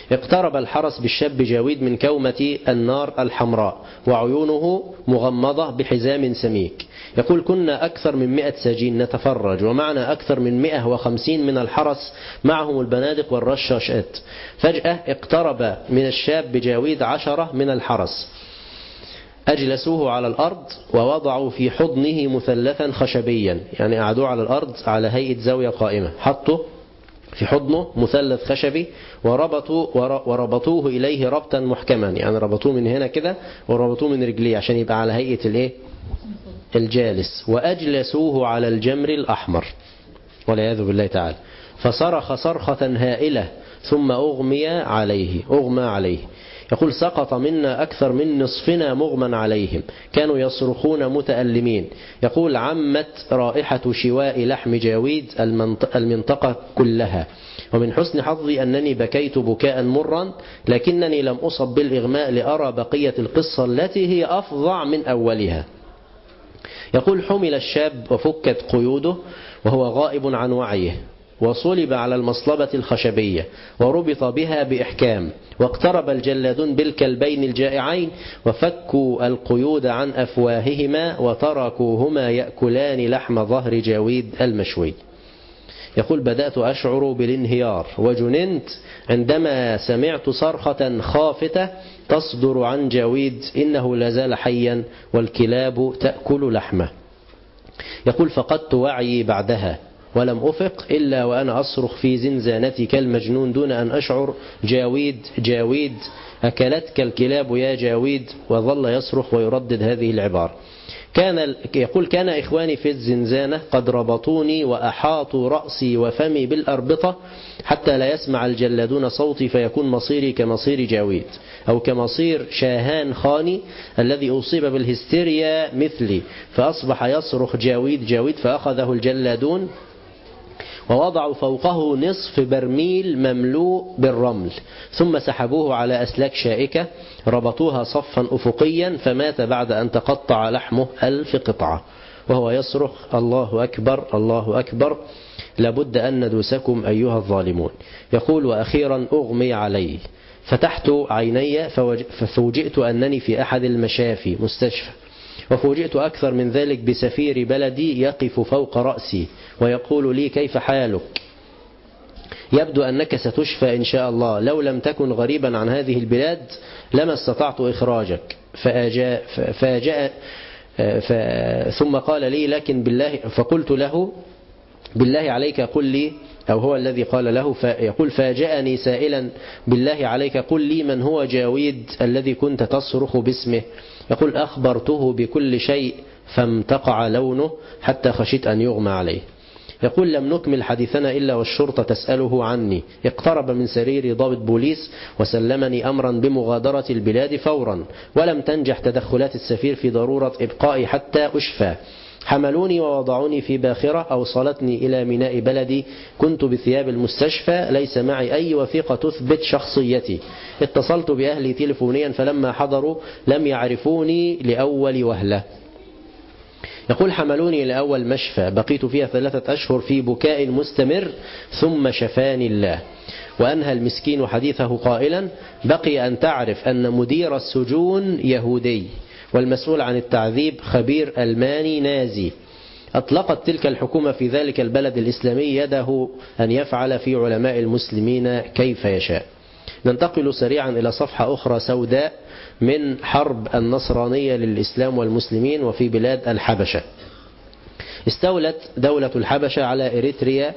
S4: اقترب الحرس بالشاب جاويد من كومة النار الحمراء وعيونه مغمضة بحزام سميك. يقول كنا أكثر من 100 سجين نتفرج، ومعنا أكثر من 150 من الحرس معهم البنادق والرشاشات. فجأة اقترب من الشاب جاويد 10 من الحرس، أجلسوه على الأرض ووضعوا في حضنه مثلثا خشبيا، يعني قعدوه على الأرض على هيئة زاوية قائمة، حطوا في حضنه مثلث خشبي وربطوه إليه ربطا محكما، يعني ربطوه من هنا كده وربطوه من رجليه عشان يبقى على هيئة الايه الجالس، وأجلسوه على الجمر الأحمر والعياذ بالله تعالى، فصرخ صرخة هائلة ثم أغمى عليه. يقول سقط منا أكثر من نصفنا مغمى عليهم، كانوا يصرخون متألمين. يقول عمت رائحة شواء لحم جاويد المنطقة كلها، ومن حسن حظي أنني بكيت بكاء مرا، لكنني لم أصب بالإغماء لأرى بقية القصة التي هي أفظع من أولها. يقول حمل الشاب وفكت قيوده وهو غائب عن وعيه، وصلب على المصلبة الخشبية وربط بها بإحكام، واقترب الجلادون بالكلبين الجائعين وفكوا القيود عن أفواههما وتركوهما يأكلان لحم ظهر جاويد المشوي. يقول بدأت أشعر بالانهيار وجننت عندما سمعت صرخة خافتة تصدر عن جاويد إنه لازال حيا والكلاب تأكل لحمه. يقول فقدت وعي بعدها ولم أفق إلا وأنا أصرخ في زنزانتي كالمجنون دون أن أشعر جاويد أكلتك الكلاب يا جاويد، وظل يصرخ ويردد هذه العبارة. يقول كان إخواني في الزنزانة قد ربطوني وأحاطوا رأسي وفمي بالأربطة حتى لا يسمع الجلادون صوتي فيكون مصيري كمصير جاويد أو كمصير شاهان خاني الذي أصيب بالهستيريا مثلي، فأصبح يصرخ جاويد فأخذه الجلادون ووضعوا فوقه نصف برميل مملوء بالرمل، ثم سحبوه على أسلاك شائكة ربطوها صفا أفقيا، فمات بعد أن تقطع لحمه 1000 قطعة وهو يصرخ الله أكبر الله أكبر لابد أن ندوسكم أيها الظالمون. يقول وأخيرا أغمي علي، فتحت عيني ففوجئت أنني في أحد المشافي مستشفى، وفوجئت أكثر من ذلك بسفير بلدي يقف فوق رأسي ويقول لي كيف حالك؟ يبدو أنك ستشفى إن شاء الله، لو لم تكن غريبا عن هذه البلاد لما استطعت إخراجك. ثم قال لي لكن بالله، فقلت له بالله عليك قل لي، أو هو الذي قال له، يقول فاجأني سائلا بالله عليك قل لي من هو جاويد الذي كنت تصرخ باسمه؟ يقول أخبرته بكل شيء فامتقع لونه حتى خشيت أن يغمى عليه. يقول لم نكمل حديثنا إلا والشرطة تسأله عني، اقترب من سريري ضابط بوليس وسلمني أمرا بمغادرة البلاد فورا، ولم تنجح تدخلات السفير في ضرورة إبقائي حتى أشفى. حملوني ووضعوني في باخرة أوصلتني إلى ميناء بلدي، كنت بثياب المستشفى ليس معي أي وثيقة تثبت شخصيتي. اتصلت بأهلي تلفونيا فلما حضروا لم يعرفوني لأول وهلة. يقول حملوني لأول مشفى بقيت فيها 3 أشهر في بكاء مستمر ثم شفاني الله. وأنهى المسكين حديثه قائلا بقي أن تعرف أن مدير السجون يهودي والمسؤول عن التعذيب خبير ألماني نازي. أطلقت تلك الحكومة في ذلك البلد الإسلامي يده أن يفعل في علماء المسلمين كيف يشاء. ننتقل سريعا إلى صفحة أخرى سوداء من حرب النصرانية للإسلام والمسلمين وفي بلاد الحبشة. استولت دولة الحبشة على إريتريا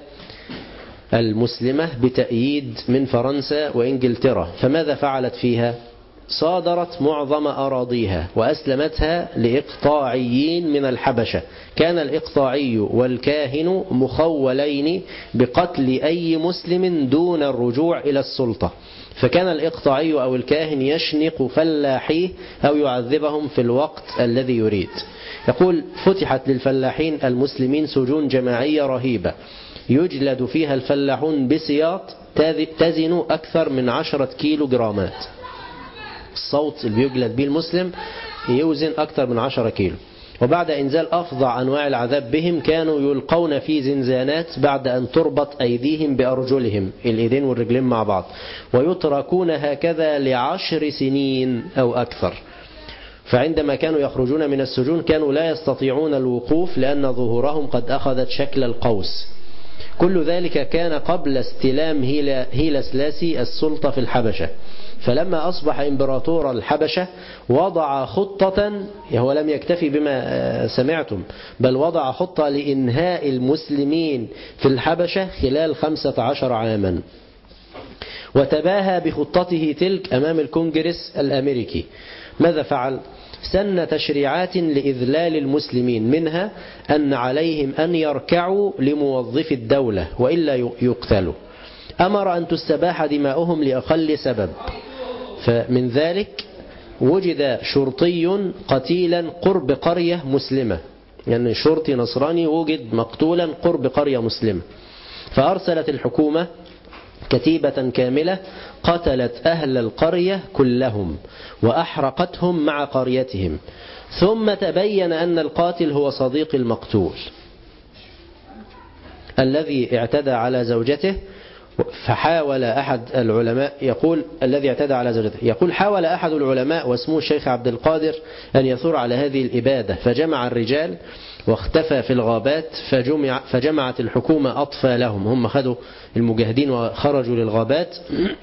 S4: المسلمة بتأييد من فرنسا وإنجلترا، فماذا فعلت فيها؟ صادرت معظم أراضيها وأسلمتها لإقطاعيين من الحبشة. كان الإقطاعي والكاهن مخولين بقتل أي مسلم دون الرجوع إلى السلطة، فكان الإقطاعي أو الكاهن يشنق فلاحيه أو يعذبهم في الوقت الذي يريد. يقول فتحت للفلاحين المسلمين سجون جماعية رهيبة يجلد فيها الفلاحون بسياط تزن أكثر من 10 كيلو جرامات. الصوت اللي بيجلد به المسلم يوزن أكثر من 10 كيلو. وبعد إنزال أفظع أنواع العذاب بهم كانوا يلقون في زنزانات بعد أن تربط أيديهم بأرجلهم، الإيدين والرجلين مع بعض، ويتركون هكذا ل10 سنين أو أكثر. فعندما كانوا يخرجون من السجون كانوا لا يستطيعون الوقوف لأن ظهورهم قد أخذت شكل القوس. كل ذلك كان قبل استلام هيلا سلاسي السلطة في الحبشة. فلما أصبح إمبراطور الحبشة وضع خطة، هو لم يكتفي بما سمعتم، بل وضع خطة لإنهاء المسلمين في الحبشة خلال 15 عاما، وتباهى بخطته تلك أمام الكونجرس الأمريكي. ماذا فعل؟ سن تشريعات لإذلال المسلمين، منها أن عليهم أن يركعوا لموظفي الدولة وإلا يقتلوا. أمر أن تستباح دماؤهم لأقل سبب، فمن ذلك وجد شرطي قتيلا قرب قرية مسلمة، يعني شرطي نصراني وجد مقتولا قرب قرية مسلمة، فأرسلت الحكومة كتيبة كاملة قتلت أهل القرية كلهم وأحرقتهم مع قريتهم. ثم تبين أن القاتل هو صديق المقتول الذي اعتدى على زوجته. فحاول أحد العلماء يقول الذي اعتدى على زوجته يقول حاول أحد العلماء واسمه الشيخ عبد القادر أن يثور على هذه الإبادة، فجمع الرجال واختفى في الغابات، فجمعت الحكومة أطفالهم، هم خدوا المجاهدين وخرجوا للغابات،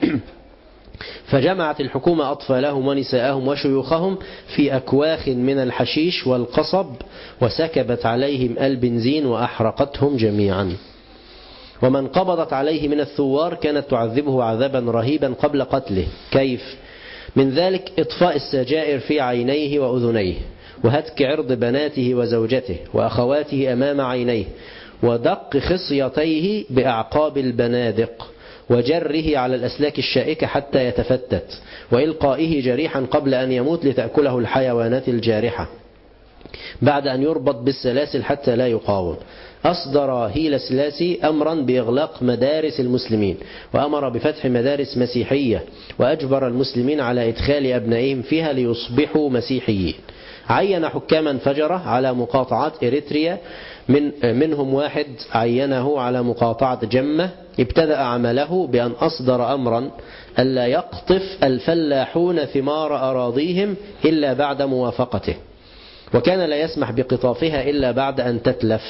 S4: فجمعت الحكومة أطفالهم ونساءهم وشيوخهم في أكواخ من الحشيش والقصب، وسكبت عليهم البنزين وأحرقتهم جميعا. ومن قبضت عليه من الثوار كانت تعذبه عذابا رهيبا قبل قتله. كيف؟ من ذلك إطفاء السجائر في عينيه وأذنيه، وهتك عرض بناته وزوجته وأخواته أمام عينيه، ودق خصيتيه بأعقاب البنادق، وجره على الأسلاك الشائكة حتى يتفتت، وإلقائه جريحا قبل أن يموت لتأكله الحيوانات الجارحة، بعد أن يربط بالسلاسل حتى لا يقاوم. أصدر هيلا سلاسي أمرا بإغلاق مدارس المسلمين، وأمر بفتح مدارس مسيحية، وأجبر المسلمين على إدخال أبنائهم فيها ليصبحوا مسيحيين. عين حكاما فجرة على مقاطعات إريتريا، منهم واحد عينه على مقاطعة جمة. ابتدأ عمله بأن أصدر أمرا ألا يقطف الفلاحون ثمار أراضيهم إلا بعد موافقته، وكان لا يسمح بقطافها إلا بعد أن تتلف.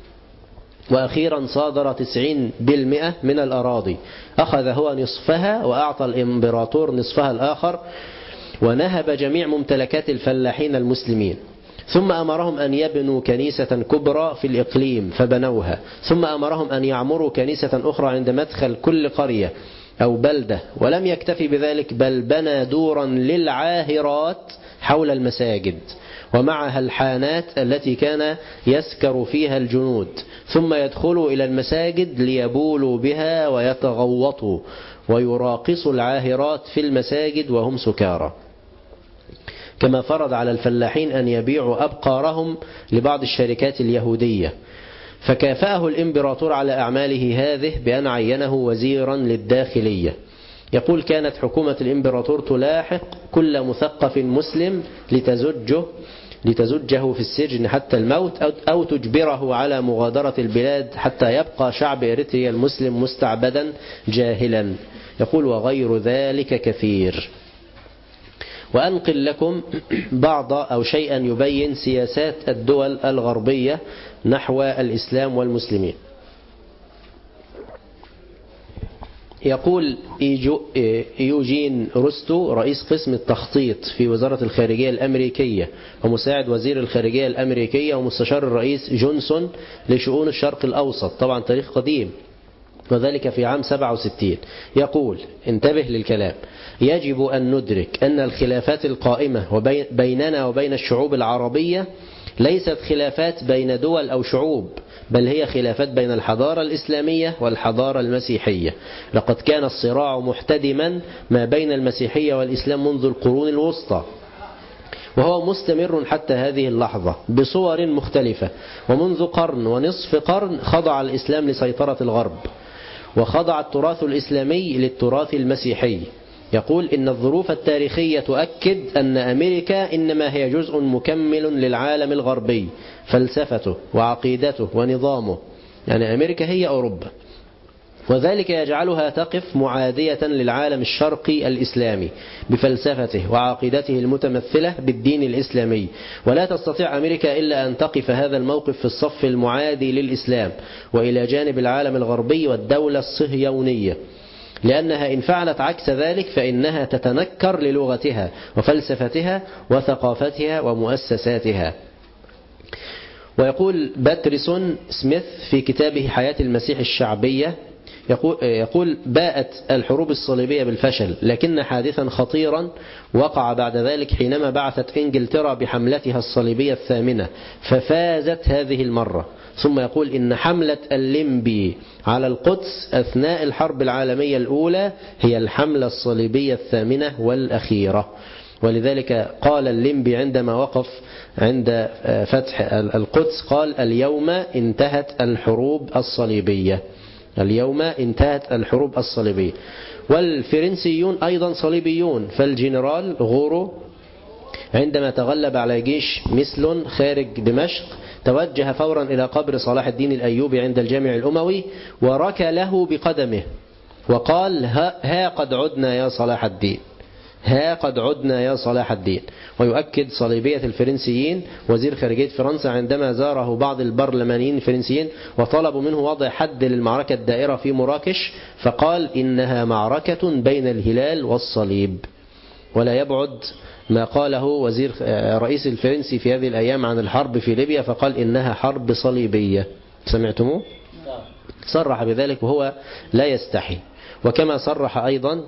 S4: وأخيرا صادر 90% من الأراضي، أخذ هو نصفها وأعطى الإمبراطور نصفها الآخر، ونهب جميع ممتلكات الفلاحين المسلمين. ثم أمرهم أن يبنوا كنيسة كبرى في الإقليم فبنوها، ثم أمرهم أن يعمروا كنيسة أخرى عند مدخل كل قرية أو بلدة. ولم يكتفي بذلك، بل بنى دورا للعاهرات حول المساجد، ومعها الحانات التي كان يسكر فيها الجنود، ثم يدخلوا إلى المساجد ليبولوا بها ويتغوطوا ويراقصوا العاهرات في المساجد وهم سكارى. كما فرض على الفلاحين أن يبيعوا أبقارهم لبعض الشركات اليهودية. فكافأه الإمبراطور على أعماله هذه بأن عينه وزيرا للداخلية. يقول كانت حكومة الإمبراطور تلاحق كل مثقف مسلم لتزجه في السجن حتى الموت، أو تجبره على مغادرة البلاد حتى يبقى شعب إريتريا المسلم مستعبدا جاهلا. يقول وغير ذلك كثير. وأنقل لكم بعض أو شيئا يبين سياسات الدول الغربية نحو الإسلام والمسلمين. يقول يوجين روستو رئيس قسم التخطيط في وزارة الخارجية الأمريكية ومساعد وزير الخارجية الأمريكية ومستشار الرئيس جونسون لشؤون الشرق الأوسط، طبعا تاريخ قديم، وذلك في عام 67. يقول انتبه للكلام: يجب أن ندرك أن الخلافات القائمة بيننا وبين الشعوب العربية ليست خلافات بين دول أو شعوب، بل هي خلافات بين الحضارة الإسلامية والحضارة المسيحية. لقد كان الصراع محتدما ما بين المسيحية والإسلام منذ القرون الوسطى، وهو مستمر حتى هذه اللحظة بصور مختلفة. ومنذ قرن ونصف قرن خضع الإسلام لسيطرة الغرب، وخضع التراث الإسلامي للتراث المسيحي. يقول إن الظروف التاريخية تؤكد أن أمريكا إنما هي جزء مكمل للعالم الغربي، فلسفته وعقيدته ونظامه، يعني أمريكا هي أوروبا، وذلك يجعلها تقف معادية للعالم الشرقي الإسلامي بفلسفته وعقيدته المتمثلة بالدين الإسلامي، ولا تستطيع أمريكا إلا أن تقف هذا الموقف في الصف المعادي للإسلام وإلى جانب العالم الغربي والدولة الصهيونية، لأنها إن فعلت عكس ذلك فإنها تتنكر للغتها وفلسفتها وثقافتها ومؤسساتها. ويقول باتريسون سميث في كتابه حياة المسيح الشعبية، يقول باءت الحروب الصليبية بالفشل، لكن حادثا خطيرا وقع بعد ذلك حينما بعثت إنجلترا بحملتها الصليبية الثامنة ففازت هذه المرة. ثم يقول إن حملة الليمبي على القدس أثناء الحرب العالمية الأولى هي الحملة الصليبية الثامنة والأخيرة. ولذلك قال الليمبي عندما وقف عند فتح القدس قال اليوم انتهت الحروب الصليبية، اليوم انتهت الحروب الصليبية. والفرنسيون أيضا صليبيون، فالجنرال غورو عندما تغلب على جيش مثل خارج دمشق توجه فورا إلى قبر صلاح الدين الأيوبي عند الجامع الأموي وركى له بقدمه وقال ها قد عدنا يا صلاح الدين، ها قد عدنا يا صلاح الدين. ويؤكد صليبية الفرنسيين وزير خارجية فرنسا عندما زاره بعض البرلمانيين الفرنسيين وطلبوا منه وضع حد للمعركة الدائرة في مراكش، فقال إنها معركة بين الهلال والصليب. ولا يبعد ما قاله وزير رئيس الفرنسي في هذه الأيام عن الحرب في ليبيا، فقال إنها حرب صليبية. سمعتموه؟ صرح بذلك وهو لا يستحي. وكما صرح أيضا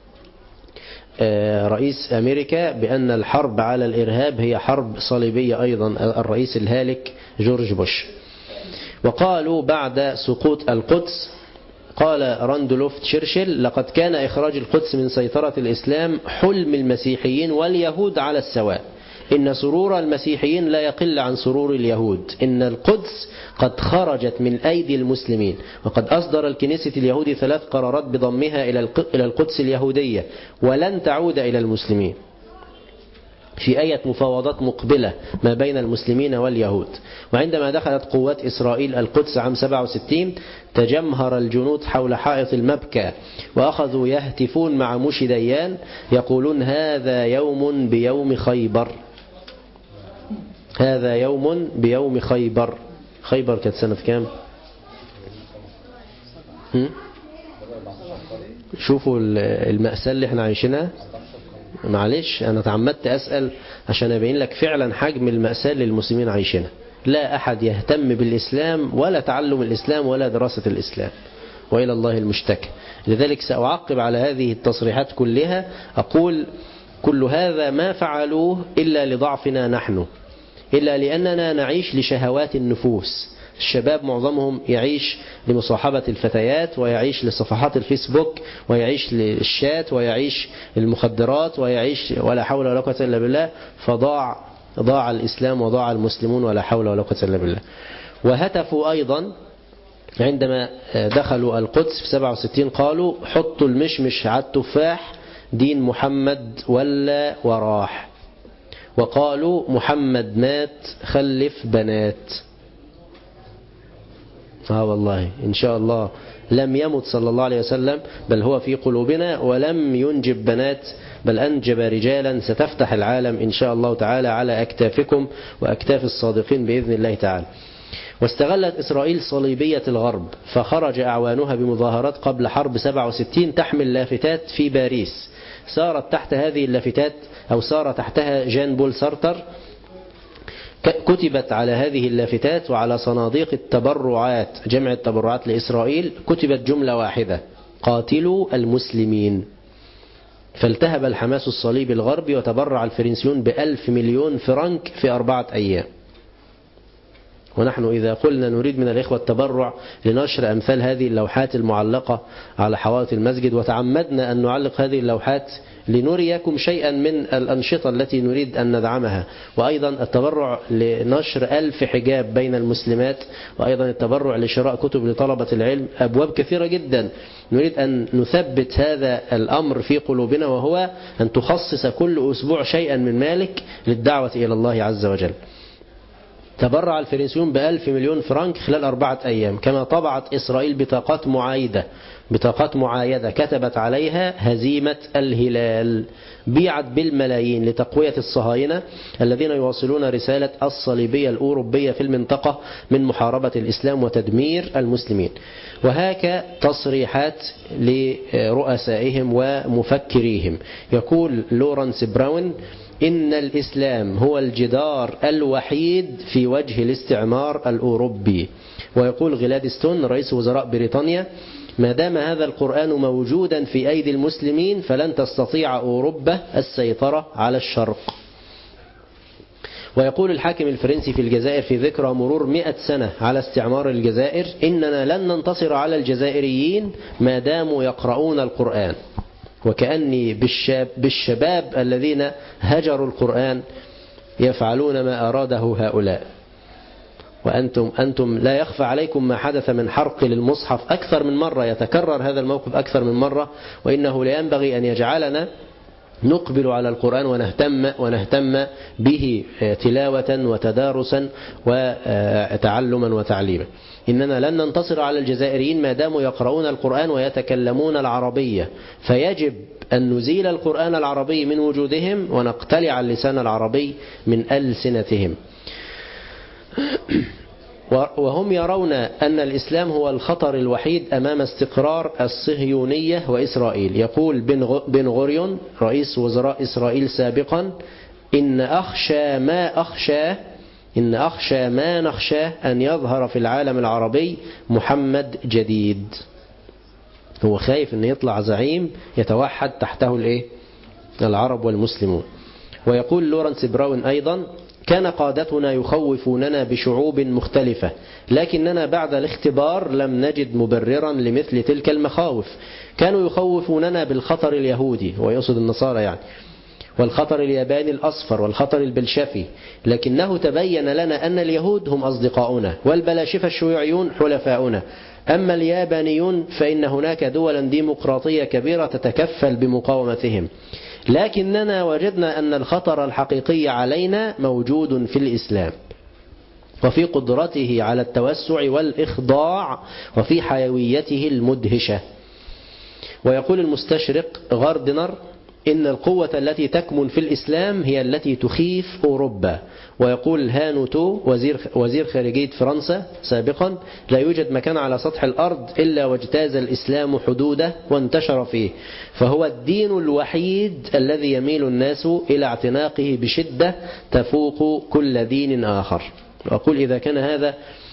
S4: رئيس أمريكا بأن الحرب على الإرهاب هي حرب صليبية أيضا، الرئيس الهالك جورج بوش. وقالوا بعد سقوط القدس قال راندولف تشرشل لقد كان إخراج القدس من سيطرة الإسلام حلم المسيحيين واليهود على السواء، إن سرور المسيحيين لا يقل عن سرور اليهود، إن القدس قد خرجت من أيدي المسلمين، وقد أصدر الكنيسة اليهودي 3 قرارات بضمها إلى القدس اليهودية ولن تعود إلى المسلمين، في آية مفاوضات مقبلة ما بين المسلمين واليهود. وعندما دخلت قوات إسرائيل القدس عام 67 تجمهر الجنود حول حائط المبكى وأخذوا يهتفون مع موشي ديان يقولون هذا يوم بيوم خيبر، هذا يوم بيوم خيبر. خيبر كانت سنة كام؟ شوفوا المأساة اللي احنا عايشينها. معلش أنا تعمدت أسأل عشان أبين لك فعلا حجم المأساة اللي المسلمين عايشينها. لا أحد يهتم بالإسلام ولا تعلم الإسلام ولا دراسة الإسلام، وإلى الله المشتكى. لذلك سأعقب على هذه التصريحات كلها أقول كل هذا ما فعلوه إلا لضعفنا نحن، إلا لأننا نعيش لشهوات النفوس. الشباب معظمهم يعيش لمصاحبة الفتيات، ويعيش لصفحات الفيسبوك، ويعيش للشات، ويعيش للمخدرات، ويعيش ولا حول ولا قوة إلا بالله. فضاع الإسلام وضاع المسلمون ولا حول ولا قوة إلا بالله. وهتفوا أيضا عندما دخلوا القدس في 67 قالوا حطوا المشمش على التفاح، دين محمد ولا وراح. وقالوا محمد مات خلف بنات. والله إن شاء الله لم يمت صلى الله عليه وسلم، بل هو في قلوبنا، ولم ينجب بنات بل أنجب رجالا ستفتح العالم إن شاء الله تعالى على أكتافكم وأكتاف الصادقين بإذن الله تعالى. واستغلت إسرائيل صليبية الغرب، فخرج أعوانها بمظاهرات قبل حرب 67 تحمل لافتات في باريس، سارت تحت هذه اللافتات أو سار تحتها جان بول سارتر، كتبت على هذه اللافتات وعلى صناديق التبرعات، جمع التبرعات لإسرائيل، كتبت جملة واحدة: قاتلوا المسلمين. فالتهب الحماس الصليبي الغربي وتبرع الفرنسيون ب1,000 مليون فرنك في 4 أيام. ونحن إذا قلنا نريد من الإخوة التبرع لنشر أمثال هذه اللوحات المعلقة على حوائط المسجد، وتعمدنا أن نعلق هذه اللوحات لنريكم شيئا من الأنشطة التي نريد أن ندعمها، وأيضا التبرع لنشر 1000 حجاب بين المسلمات، وأيضا التبرع لشراء كتب لطلبة العلم، أبواب كثيرة جدا نريد أن نثبت هذا الأمر في قلوبنا، وهو أن تخصص كل أسبوع شيئا من مالك للدعوة إلى الله عز وجل. تبرع الفرنسيون ب1000 مليون فرنك خلال 4 أيام، كما طبعت إسرائيل بطاقات معايدة كتبت عليها هزيمة الهلال، بيعت بالملايين لتقوية الصهاينة الذين يواصلون رسالة الصليبية الأوروبية في المنطقة من محاربة الإسلام وتدمير المسلمين. وهكا تصريحات لرؤسائهم ومفكريهم. يقول لورنس براون: إن الإسلام هو الجدار الوحيد في وجه الاستعمار الأوروبي. ويقول غلادستون رئيس وزراء بريطانيا: ما دام هذا القرآن موجودا في أيدي المسلمين فلن تستطيع أوروبا السيطرة على الشرق. ويقول الحاكم الفرنسي في الجزائر في ذكرى مرور 100 سنة على استعمار الجزائر: إننا لن ننتصر على الجزائريين ما داموا يقرؤون القرآن. وكأني بالشباب الذين هجروا القرآن يفعلون ما أراده هؤلاء. وأنتم لا يخفى عليكم ما حدث من حرق للمصحف أكثر من مرة، يتكرر هذا الموقف أكثر من مرة، وإنه لا ينبغي أن يجعلنا نقبل على القرآن ونهتم به تلاوة وتدارسا وتعلما وتعليما. إننا لن ننتصر على الجزائريين ما داموا يقرؤون القرآن ويتكلمون العربية، فيجب أن نزيل القرآن العربي من وجودهم ونقتلع اللسان العربي من ألسنتهم. وهم يرون أن الإسلام هو الخطر الوحيد أمام استقرار الصهيونية وإسرائيل. يقول بن غوريون رئيس وزراء إسرائيل سابقا: إن أخشى ما نخشى أن يظهر في العالم العربي محمد جديد. هو خايف أن يطلع زعيم يتوحد تحته العرب والمسلمون. ويقول لورنس براون أيضا: كان قادتنا يخوفوننا بشعوب مختلفة، لكننا بعد الاختبار لم نجد مبررا لمثل تلك المخاوف. كانوا يخوفوننا بالخطر اليهودي، ويقصد النصارى يعني، والخطر الياباني الأصفر والخطر البلشفي، لكنه تبين لنا أن اليهود هم أصدقاؤنا والبلاشفة الشيوعيون حلفاؤنا. أما اليابانيون فإن هناك دولا ديمقراطية كبيرة تتكفل بمقاومتهم، لكننا وجدنا أن الخطر الحقيقي علينا موجود في الإسلام وفي قدرته على التوسع والإخضاع وفي حيويته المدهشة. ويقول المستشرق غاردنر: إن القوة التي تكمن في الإسلام هي التي تخيف أوروبا. ويقول هانوتو وزير خارجية فرنسا سابقا: لا يوجد مكان على سطح الأرض إلا واجتاز الإسلام حدوده وانتشر فيه، فهو الدين الوحيد الذي يميل الناس إلى اعتناقه بشدة تفوق كل دين آخر. وأقول إذا كان هذا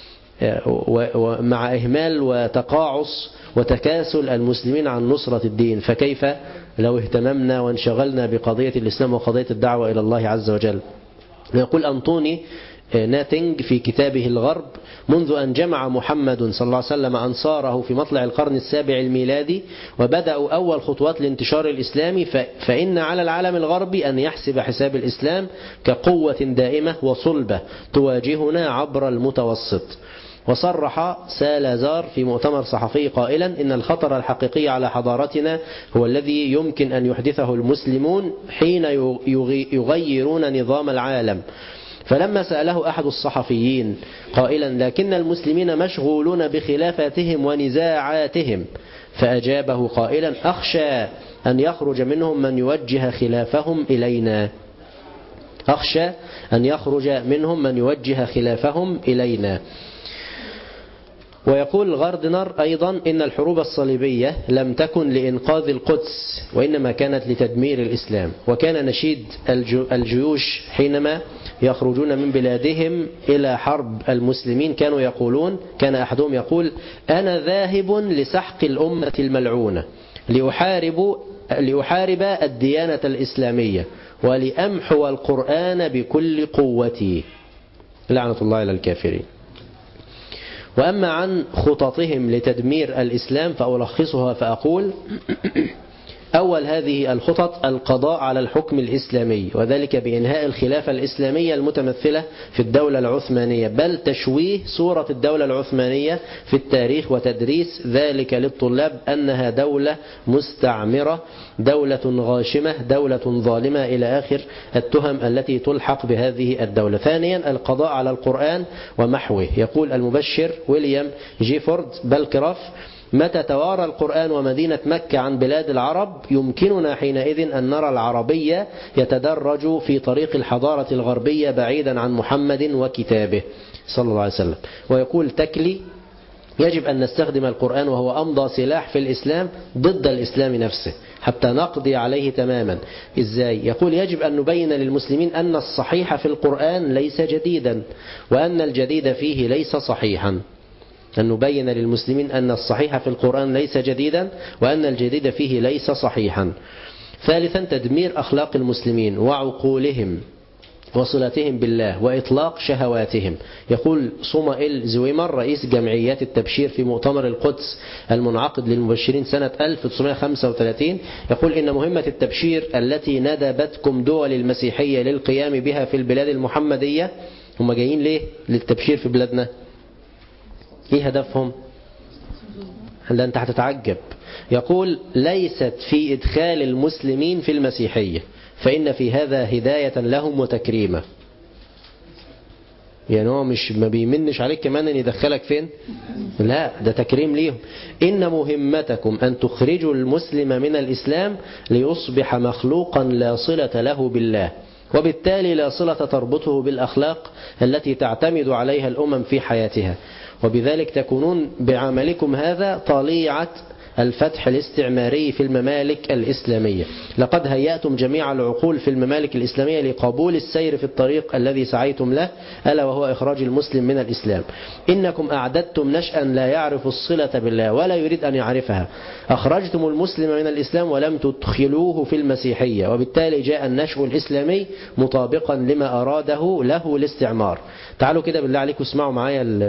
S4: مع إهمال وتقاعس وتكاسل المسلمين عن نصرة الدين، فكيف لو اهتممنا وانشغلنا بقضية الإسلام وقضية الدعوة إلى الله عز وجل. يقول أنطوني ناتنج في كتابه الغرب: منذ أن جمع محمد صلى الله عليه وسلم أنصاره في مطلع القرن السابع الميلادي وبدأوا أول خطوات الانتشار الإسلامي، فإن على العالم الغربي أن يحسب حساب الإسلام كقوة دائمة وصلبة تواجهنا عبر المتوسط. وصرح سالازار في مؤتمر صحفي قائلا: إن الخطر الحقيقي على حضارتنا هو الذي يمكن أن يحدثه المسلمون حين يغيرون نظام العالم. فلما سأله أحد الصحفيين قائلا: لكن المسلمين مشغولون بخلافاتهم ونزاعاتهم، فأجابه قائلا: أخشى أن يخرج منهم من يوجه خلافهم إلينا. أخشى أن يخرج منهم من يوجه خلافهم إلينا. ويقول غاردنر أيضا: إن الحروب الصليبية لم تكن لإنقاذ القدس، وإنما كانت لتدمير الإسلام. وكان نشيد الجيوش حينما يخرجون من بلادهم إلى حرب المسلمين كان أحدهم يقول: أنا ذاهب لسحق الأمة الملعونة لأحارب الديانة الإسلامية ولأمحو القرآن بكل قوتي. لعنة الله على الكافرين. وأما عن خططهم لتدمير الإسلام فألخصها فأقول: أول هذه الخطط القضاء على الحكم الإسلامي، وذلك بإنهاء الخلافة الإسلامية المتمثلة في الدولة العثمانية، بل تشويه صورة الدولة العثمانية في التاريخ وتدريس ذلك للطلاب أنها دولة مستعمرة، دولة غاشمة، دولة ظالمة، إلى آخر التهم التي تلحق بهذه الدولة. ثانيا القضاء على القرآن ومحوه. يقول المبشر ويليام جيفورد بالكراف: متى توارى القرآن ومدينة مكة عن بلاد العرب يمكننا حينئذ أن نرى العربية يتدرج في طريق الحضارة الغربية بعيدا عن محمد وكتابه صلى الله عليه وسلم. ويقول تكلي: يجب أن نستخدم القرآن وهو أمضى سلاح في الإسلام ضد الإسلام نفسه حتى نقضي عليه تماما. إزاي؟ يقول: يجب أن نبين للمسلمين أن الصحيح في القرآن ليس جديدا، وأن الجديد فيه ليس صحيحا. أن نبين للمسلمين أن الصحيح في القرآن ليس جديدا، وأن الجديد فيه ليس صحيحا. ثالثا تدمير أخلاق المسلمين وعقولهم وصلتهم بالله وإطلاق شهواتهم. يقول صومائيل زويمر رئيس جمعيات التبشير في مؤتمر القدس المنعقد للمبشرين سنة 1935، يقول: إن مهمة التبشير التي ندبتكم دول المسيحية للقيام بها في البلاد المحمدية، هم جايين ليه للتبشير في بلادنا؟ ايه هدفهم؟ هل انت هتتعجب. يقول: ليست في إدخال المسلمين في المسيحية، فإن في هذا هداية لهم وتكريمة. يعني هو مش ما بيمنش عليك كمان ان يدخلك فين؟ لا، ده تكريم ليهم. إن مهمتكم أن تخرجوا المسلم من الإسلام ليصبح مخلوقا لا صلة له بالله، وبالتالي لا صلة تربطه بالأخلاق التي تعتمد عليها الأمم في حياتها، وبذلك تكونون بعملكم هذا طليعة الفتح الاستعماري في الممالك الإسلامية. لقد هيأتم جميع العقول في الممالك الإسلامية لقبول السير في الطريق الذي سعيتم له، ألا وهو إخراج المسلم من الإسلام. إنكم أعددتم نشأ لا يعرف الصلة بالله ولا يريد أن يعرفها، أخرجتم المسلم من الإسلام ولم تدخلوه في المسيحية، وبالتالي جاء النشأ الإسلامي مطابقا لما أراده له الاستعمار. تعالوا كده بالله عليكم اسمعوا معايا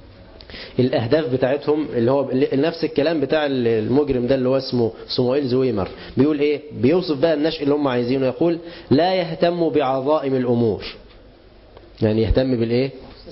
S4: الأهداف بتاعتهم، اللي هو نفس الكلام بتاع المجرم ده اللي هو اسمه صومائيل زويمر. بيقول إيه؟ بيوصف بقى النشء اللي هم عايزينه. يقول: لا يهتم بعظائم الأمور. يعني يهتم بالإيه؟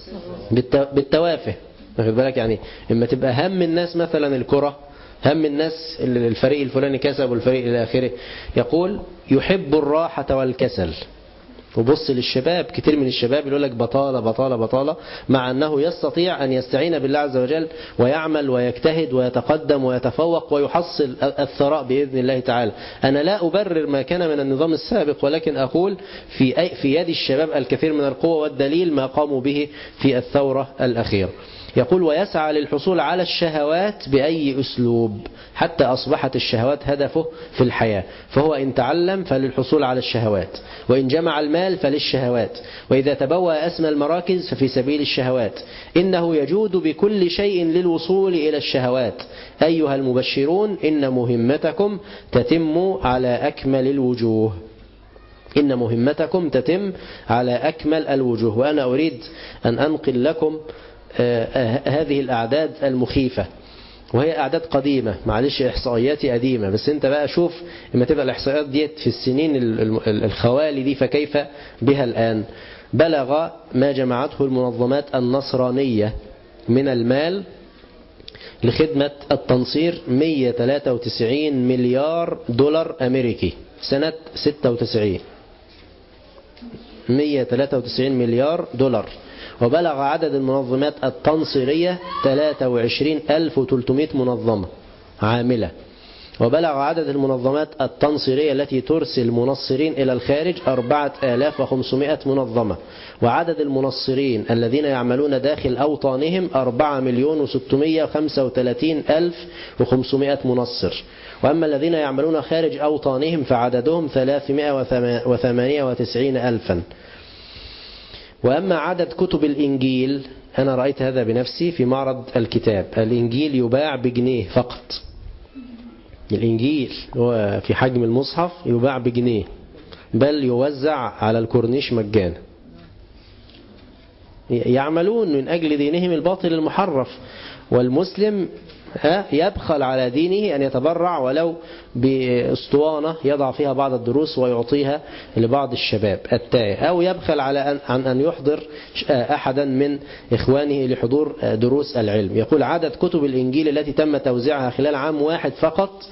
S4: بالتوافه. واخد بالك؟ يعني إما تبقى هم الناس مثلا الكرة، هم الناس الفريق الفلاني كسب والفريق إلى آخره. يقول: يحب الراحة والكسل. وبص للشباب، كتير من الشباب يقول لك بطالة بطالة بطالة، مع أنه يستطيع أن يستعين بالله عز وجل ويعمل ويجتهد ويتقدم ويتفوق ويحصل الثراء بإذن الله تعالى. أنا لا أبرر ما كان من النظام السابق، ولكن أقول في يد الشباب الكثير من القوة، والدليل ما قاموا به في الثورة الأخيرة. يقول: ويسعى للحصول على الشهوات بأي أسلوب، حتى أصبحت الشهوات هدفه في الحياة، فهو إن تعلم فللحصول على الشهوات، وإن جمع المال فللشهوات، وإذا تبوأ أسمى المراكز ففي سبيل الشهوات. إنه يجود بكل شيء للوصول إلى الشهوات. أيها المبشرون، إن مهمتكم تتم على أكمل الوجوه. إن مهمتكم تتم على أكمل الوجوه. وأنا أريد أن أنقل لكم هذه الأعداد المخيفة، وهي أعداد قديمة، معلش إحصائياتي قديمة، بس أنت بقى شوف لما تبقى الإحصائيات دي في السنين الخوالي دي فكيف بها الآن. بلغ ما جمعته المنظمات النصرانية من المال لخدمة التنصير 193 مليار دولار أمريكي سنة 96. 193 مليار دولار. وبلغ عدد المنظمات التنصيرية 23,300 منظمة عاملة. وبلغ عدد المنظمات التنصيرية التي ترسل منصرين إلى الخارج 4,500 منظمة. وعدد المنصرين الذين يعملون داخل أوطانهم 4,635,500 منصر. وأما الذين يعملون خارج أوطانهم فعددهم 398,000. وأما عدد كتب الإنجيل، أنا رأيت هذا بنفسي في معرض الكتاب، الإنجيل يباع بجنيه فقط. الإنجيل هو في حجم المصحف يباع بجنيه، بل يوزع على الكورنيش مجانا. يعملون من أجل دينهم الباطل المحرف، والمسلم يبخل على دينه أن يتبرع ولو بأسطوانة يضع فيها بعض الدروس ويعطيها لبعض الشباب التائه، أو يبخل على أن يحضر أحدا من إخوانه لحضور دروس العلم. يقول عدد كتب الإنجيل التي تم توزيعها خلال عام واحد فقط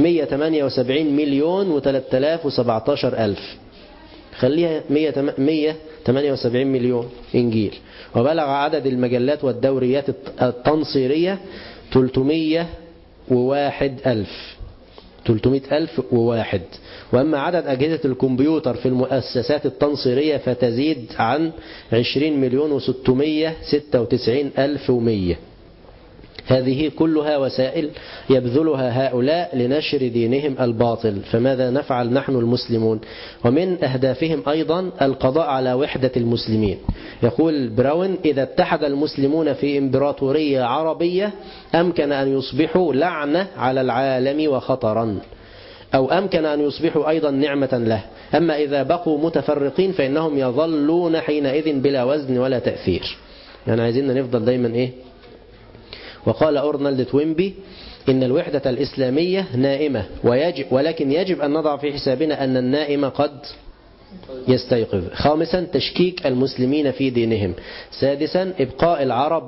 S4: 178,003,017 خليها 178 مليون إنجيل. وبلغ عدد المجلات والدوريات التنصيرية 301,000. وأما عدد أجهزة الكمبيوتر في المؤسسات التنصيرية فتزيد عن 20,696,100. هذه كلها وسائل يبذلها هؤلاء لنشر دينهم الباطل، فماذا نفعل نحن المسلمون؟ ومن أهدافهم أيضا القضاء على وحدة المسلمين. يقول براون إذا اتحد المسلمون في إمبراطورية عربية أمكن أن يصبحوا لعنة على العالم وخطرا، أو أمكن أن يصبحوا أيضا نعمة له. أما إذا بقوا متفرقين فإنهم يظلون حينئذ بلا وزن ولا تأثير. يعني عايزين نفضل دايما إيه؟ وقال أورنالد توينبي إن الوحدة الإسلامية نائمة ولكن يجب أن نضع في حسابنا أن النائم قد يستيقظ. خامسا تشكيك المسلمين في دينهم. سادسا إبقاء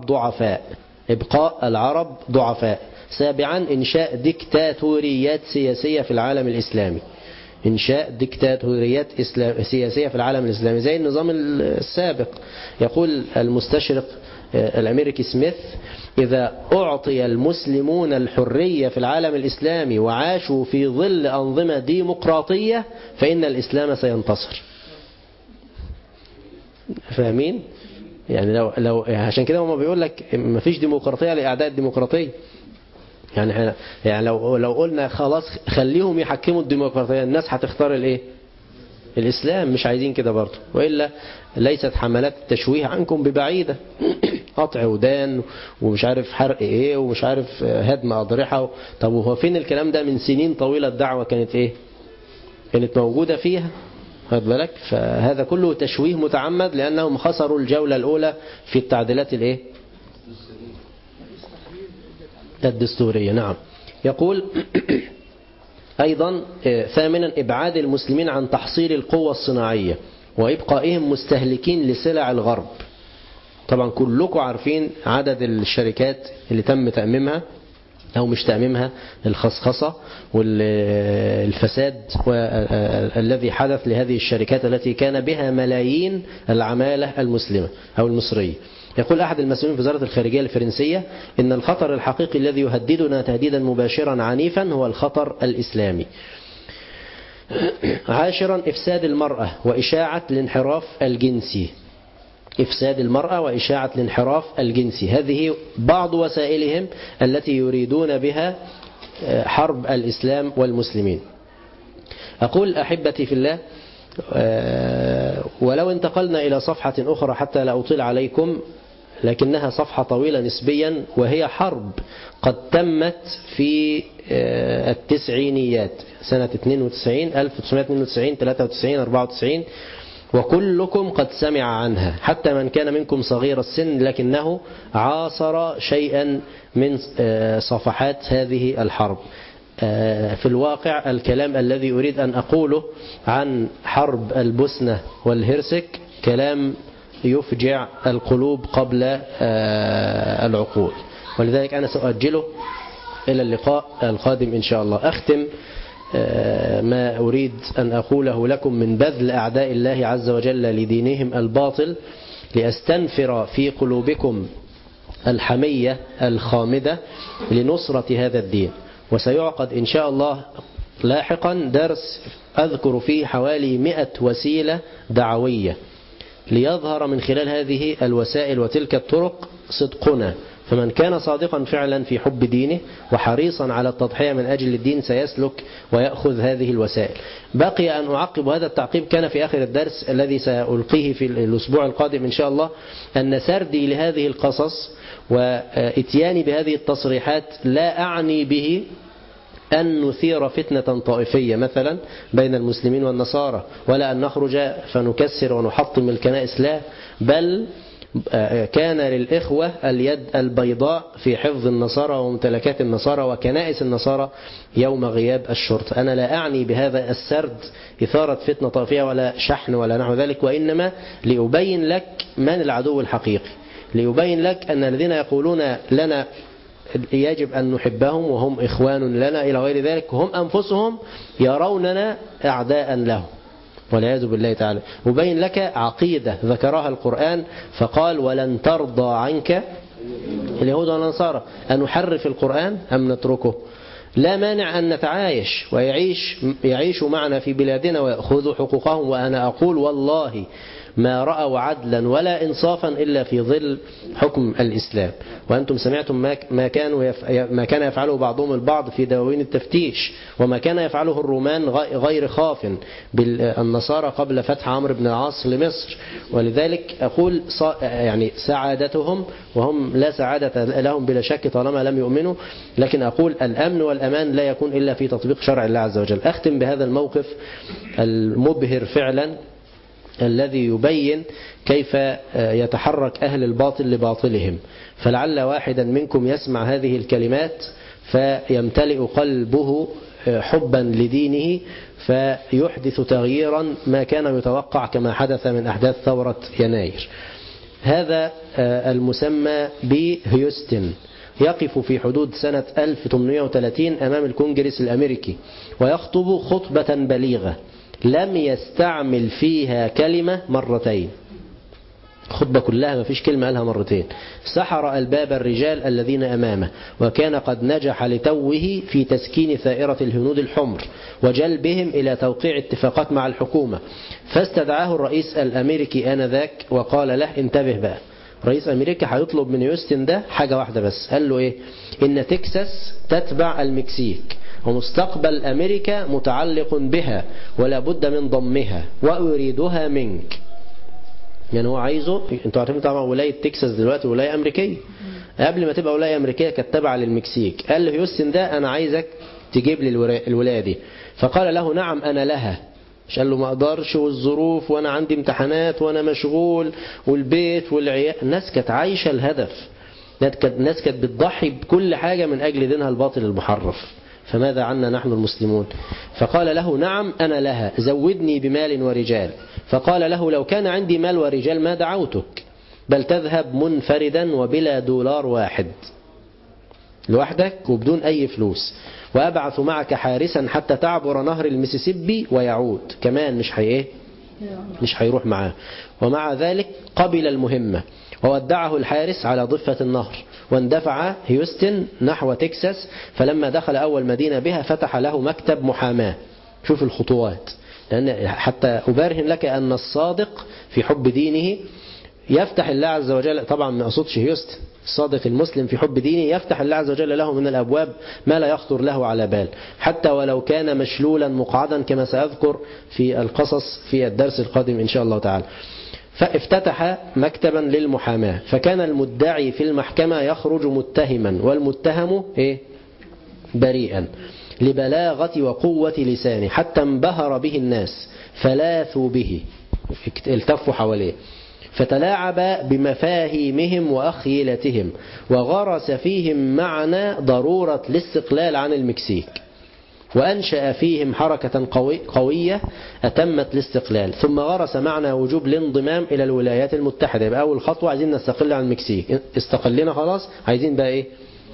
S4: العرب ضعفاء. سابعا إنشاء ديكتاتوريات سياسية في العالم الإسلامي. إنشاء ديكتاتوريات سياسية في العالم الإسلامي زي النظام السابق. يقول المستشرق الأمريكي سميث إذا أعطي المسلمون الحرية في العالم الإسلامي وعاشوا في ظل أنظمة ديمقراطية فإن الإسلام سينتصر. فاهمين؟ يعني لو عشان كده هم بيقول لك ما فيش ديمقراطية لأعداء الديمقراطية. يعني لو قلنا خلاص خليهم يحكموا الديمقراطية الناس هتختار الايه؟ الإسلام. مش عايزين كده برضه، وإلا ليست حملات التشويه عنكم ببعيدة. قطع ودان ومش عارف حرق ايه ومش عارف هدم أضرحة. طب وهو فين الكلام ده من سنين طويلة؟ الدعوة كانت ايه؟ كانت موجودة فيها. خد بالك؟ فهذا كله تشويه متعمد لأنهم خسروا الجولة الأولى في التعديلات الايه؟ الدستورية. نعم. يقول أيضا ثامنا إبعاد المسلمين عن تحصيل القوة الصناعية وإبقائهم مستهلكين لسلع الغرب. طبعا كلكم عارفين عدد الشركات اللي تم تأميمها أو مش تأميمها، الخصخصة والفساد الذي حدث لهذه الشركات التي كان بها ملايين العمالة المسلمة أو المصرية. يقول أحد المسؤولين في وزارة الخارجية الفرنسية إن الخطر الحقيقي الذي يهددنا تهديدا مباشرا عنيفا هو الخطر الإسلامي. عاشرا إفساد المرأة وإشاعة الانحراف الجنسي. إفساد المرأة وإشاعة الانحراف الجنسي هذه بعض وسائلهم التي يريدون بها حرب الإسلام والمسلمين. أقول أحبتي في الله ولو انتقلنا إلى صفحة أخرى حتى لا أطيل عليكم، لكنها صفحة طويلة نسبيا، وهي حرب قد تمت في التسعينيات سنة 92 1992 93 94 وكلكم قد سمع عنها حتى من كان منكم صغير السن لكنه عاصر شيئا من صفحات هذه الحرب. في الواقع الكلام الذي أريد أن أقوله عن حرب البوسنة والهرسك كلام يفجع القلوب قبل العقول، ولذلك أنا سأؤجله إلى اللقاء القادم إن شاء الله. أختم ما أريد أن أقوله لكم من بذل أعداء الله عز وجل لدينهم الباطل لأستنفر في قلوبكم الحمية الخامدة لنصرة هذا الدين. وسيعقد إن شاء الله لاحقا درس أذكر فيه حوالي 100 وسيلة دعوية ليظهر من خلال هذه الوسائل وتلك الطرق صدقنا. فمن كان صادقا فعلا في حب دينه وحريصا على التضحية من أجل الدين سيسلك ويأخذ هذه الوسائل. بقي أن أعقب هذا التعقيب كان في آخر الدرس الذي سألقيه في الأسبوع القادم إن شاء الله، أن سردي لهذه القصص وإتياني بهذه التصريحات لا أعني به أن نثير فتنة طائفية مثلا بين المسلمين والنصارى، ولا أن نخرج فنكسر ونحطم الكنائس، لا، بل كان للإخوة اليد البيضاء في حفظ النصارى وممتلكات النصارى وكنائس النصارى يوم غياب الشرطة. أنا لا أعني بهذا السرد إثارة فتنة طائفية ولا شحن ولا نحو ذلك، وإنما لأبين لك من العدو الحقيقي، ليبين لك أن الذين يقولون لنا يجب أن نحبهم وهم إخوان لنا إلى غير ذلك، هم أنفسهم يروننا أعداء لهم والعياذ بالله تعالى. وبين لك عقيدة ذكرها القرآن فقال ولن ترضى عنك اليهود والنصارى. أن نحرف القرآن أم نتركه؟ لا مانع أن نتعايش ويعيشوا معنا في بلادنا ويأخذوا حقوقهم، وأنا أقول والله ما رأوا عدلا ولا إنصافا إلا في ظل حكم الإسلام. وأنتم سمعتم ما كان يفعله بعضهم البعض في دواوين التفتيش، وما كان يفعله الرومان غير خاف بالنصارى قبل فتح عمرو بن العاص لمصر. ولذلك أقول يعني سعادتهم، وهم لا سعادة لهم بلا شك طالما لم يؤمنوا، لكن أقول الأمن والأمان لا يكون إلا في تطبيق شرع الله عز وجل. أختم بهذا الموقف المبهر فعلا الذي يبين كيف يتحرك أهل الباطل لباطلهم. فلعل واحدا منكم يسمع هذه الكلمات فيمتلئ قلبه حبا لدينه فيحدث تغييرا ما كان يتوقع كما حدث من أحداث ثورة يناير. هذا المسمى بهيوستن يقف في حدود سنة 1830 أمام الكونجرس الأمريكي ويخطب خطبة بليغة لم يستعمل فيها كلمة مرتين، خطبة كلها ما فيش كلمة قالها مرتين. سحر الباب الرجال الذين أمامه، وكان قد نجح لتوه في تسكين ثائرة الهنود الحمر وجلبهم إلى توقيع اتفاقات مع الحكومة. فاستدعاه الرئيس الأمريكي آنذاك وقال له انتبه بقى، رئيس أمريكا هيطلب من هيوستن ده حاجة واحدة بس. قال له إيه؟ إن تكساس تتبع المكسيك ومستقبل أمريكا متعلق بها ولا بد من ضمها وأريدها منك. يعني هو عايزه، انتوا عارفين طبعا ولاية تكساس دلوقتي ولاية أمريكية، قبل ما تبقى ولاية أمريكية كانت تابعة للمكسيك. قال له هيوستن ده أنا عايزك تجيب لي الولاية دي. فقال له نعم أنا لها. مش قال له ما أقدرش والظروف وأنا عندي امتحانات وأنا مشغول والبيت والعيال. الناس كانت عايشة الهدف، الناس كانت بتضحي بكل حاجة من أجل دينها الباطل المحرف. فماذا عنا نحن المسلمون؟ فقال له نعم أنا لها، زودني بمال ورجال. فقال له لو كان عندي مال ورجال ما دعوتك، بل تذهب منفردا وبلا دولار واحد لوحدك وبدون أي فلوس، وأبعث معك حارسا حتى تعبر نهر المسيسيبي ويعود كمان مش هيروح معاه. ومع ذلك قبل المهمة وودعه الحارس على ضفة النهر، واندفع هيوستن نحو تكساس. فلما دخل أول مدينة بها فتح له مكتب محاماة. شوف الخطوات، لأن حتى أبرهن لك أن الصادق في حب دينه يفتح الله عز وجل، طبعا ما أقصدش هيوستن، الصادق المسلم في حب دينه يفتح الله عز وجل له من الأبواب ما لا يخطر له على بال، حتى ولو كان مشلولا مقعدا كما سأذكر في القصص في الدرس القادم إن شاء الله تعالى. فافتتح مكتبا للمحاماة، فكان المدعي في المحكمة يخرج متهما والمتهم بريئا لبلاغة وقوة لسانه، حتى انبهر به الناس فلاثوا به، التفوا حواليه، فتلاعب بمفاهيمهم وأخيلتهم وغرس فيهم معنى ضرورة الاستقلال عن المكسيك، وأنشأ فيهم حركة قوية أتمت الاستقلال، ثم غرس معنى وجوب الانضمام إلى الولايات المتحدة. يبقى أول خطوة عايزين نستقل عن المكسيك، استقلنا خلاص، عايزين بقى إيه؟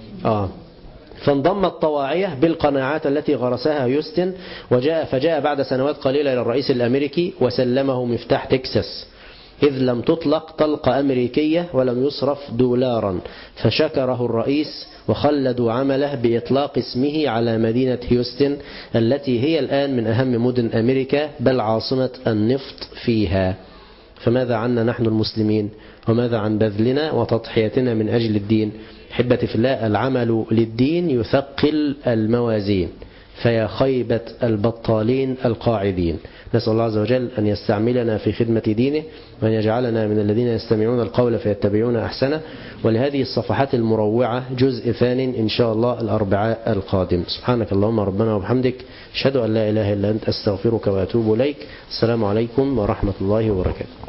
S4: فانضم الطواعية بالقناعات التي غرسها هيوستن، فجاء بعد سنوات قليلة إلى الرئيس الأمريكي وسلمه مفتاح تكساس، إذ لم تطلق طلقة أمريكية ولم يصرف دولارا، فشكره الرئيس وخلدوا عمله بإطلاق اسمه على مدينة هيوستن التي هي الآن من أهم مدن أمريكا بل عاصمة النفط فيها. فماذا عنا نحن المسلمين؟ وماذا عن بذلنا وتضحيتنا من أجل الدين؟ حبتي في الله، العمل للدين يثقل الموازين، فيا خيبة البطالين القاعدين. نسأل الله عز وجل أن يستعملنا في خدمة دينه، وأن يجعلنا من الذين يستمعون القول فيتبعون أحسنه. ولهذه الصفحات المروعة جزء ثان إن شاء الله الأربعاء القادم. سبحانك اللهم ربنا وبحمدك، أشهد أن لا إله إلا أنت، أستغفرك وأتوب إليك. السلام عليكم ورحمة الله وبركاته.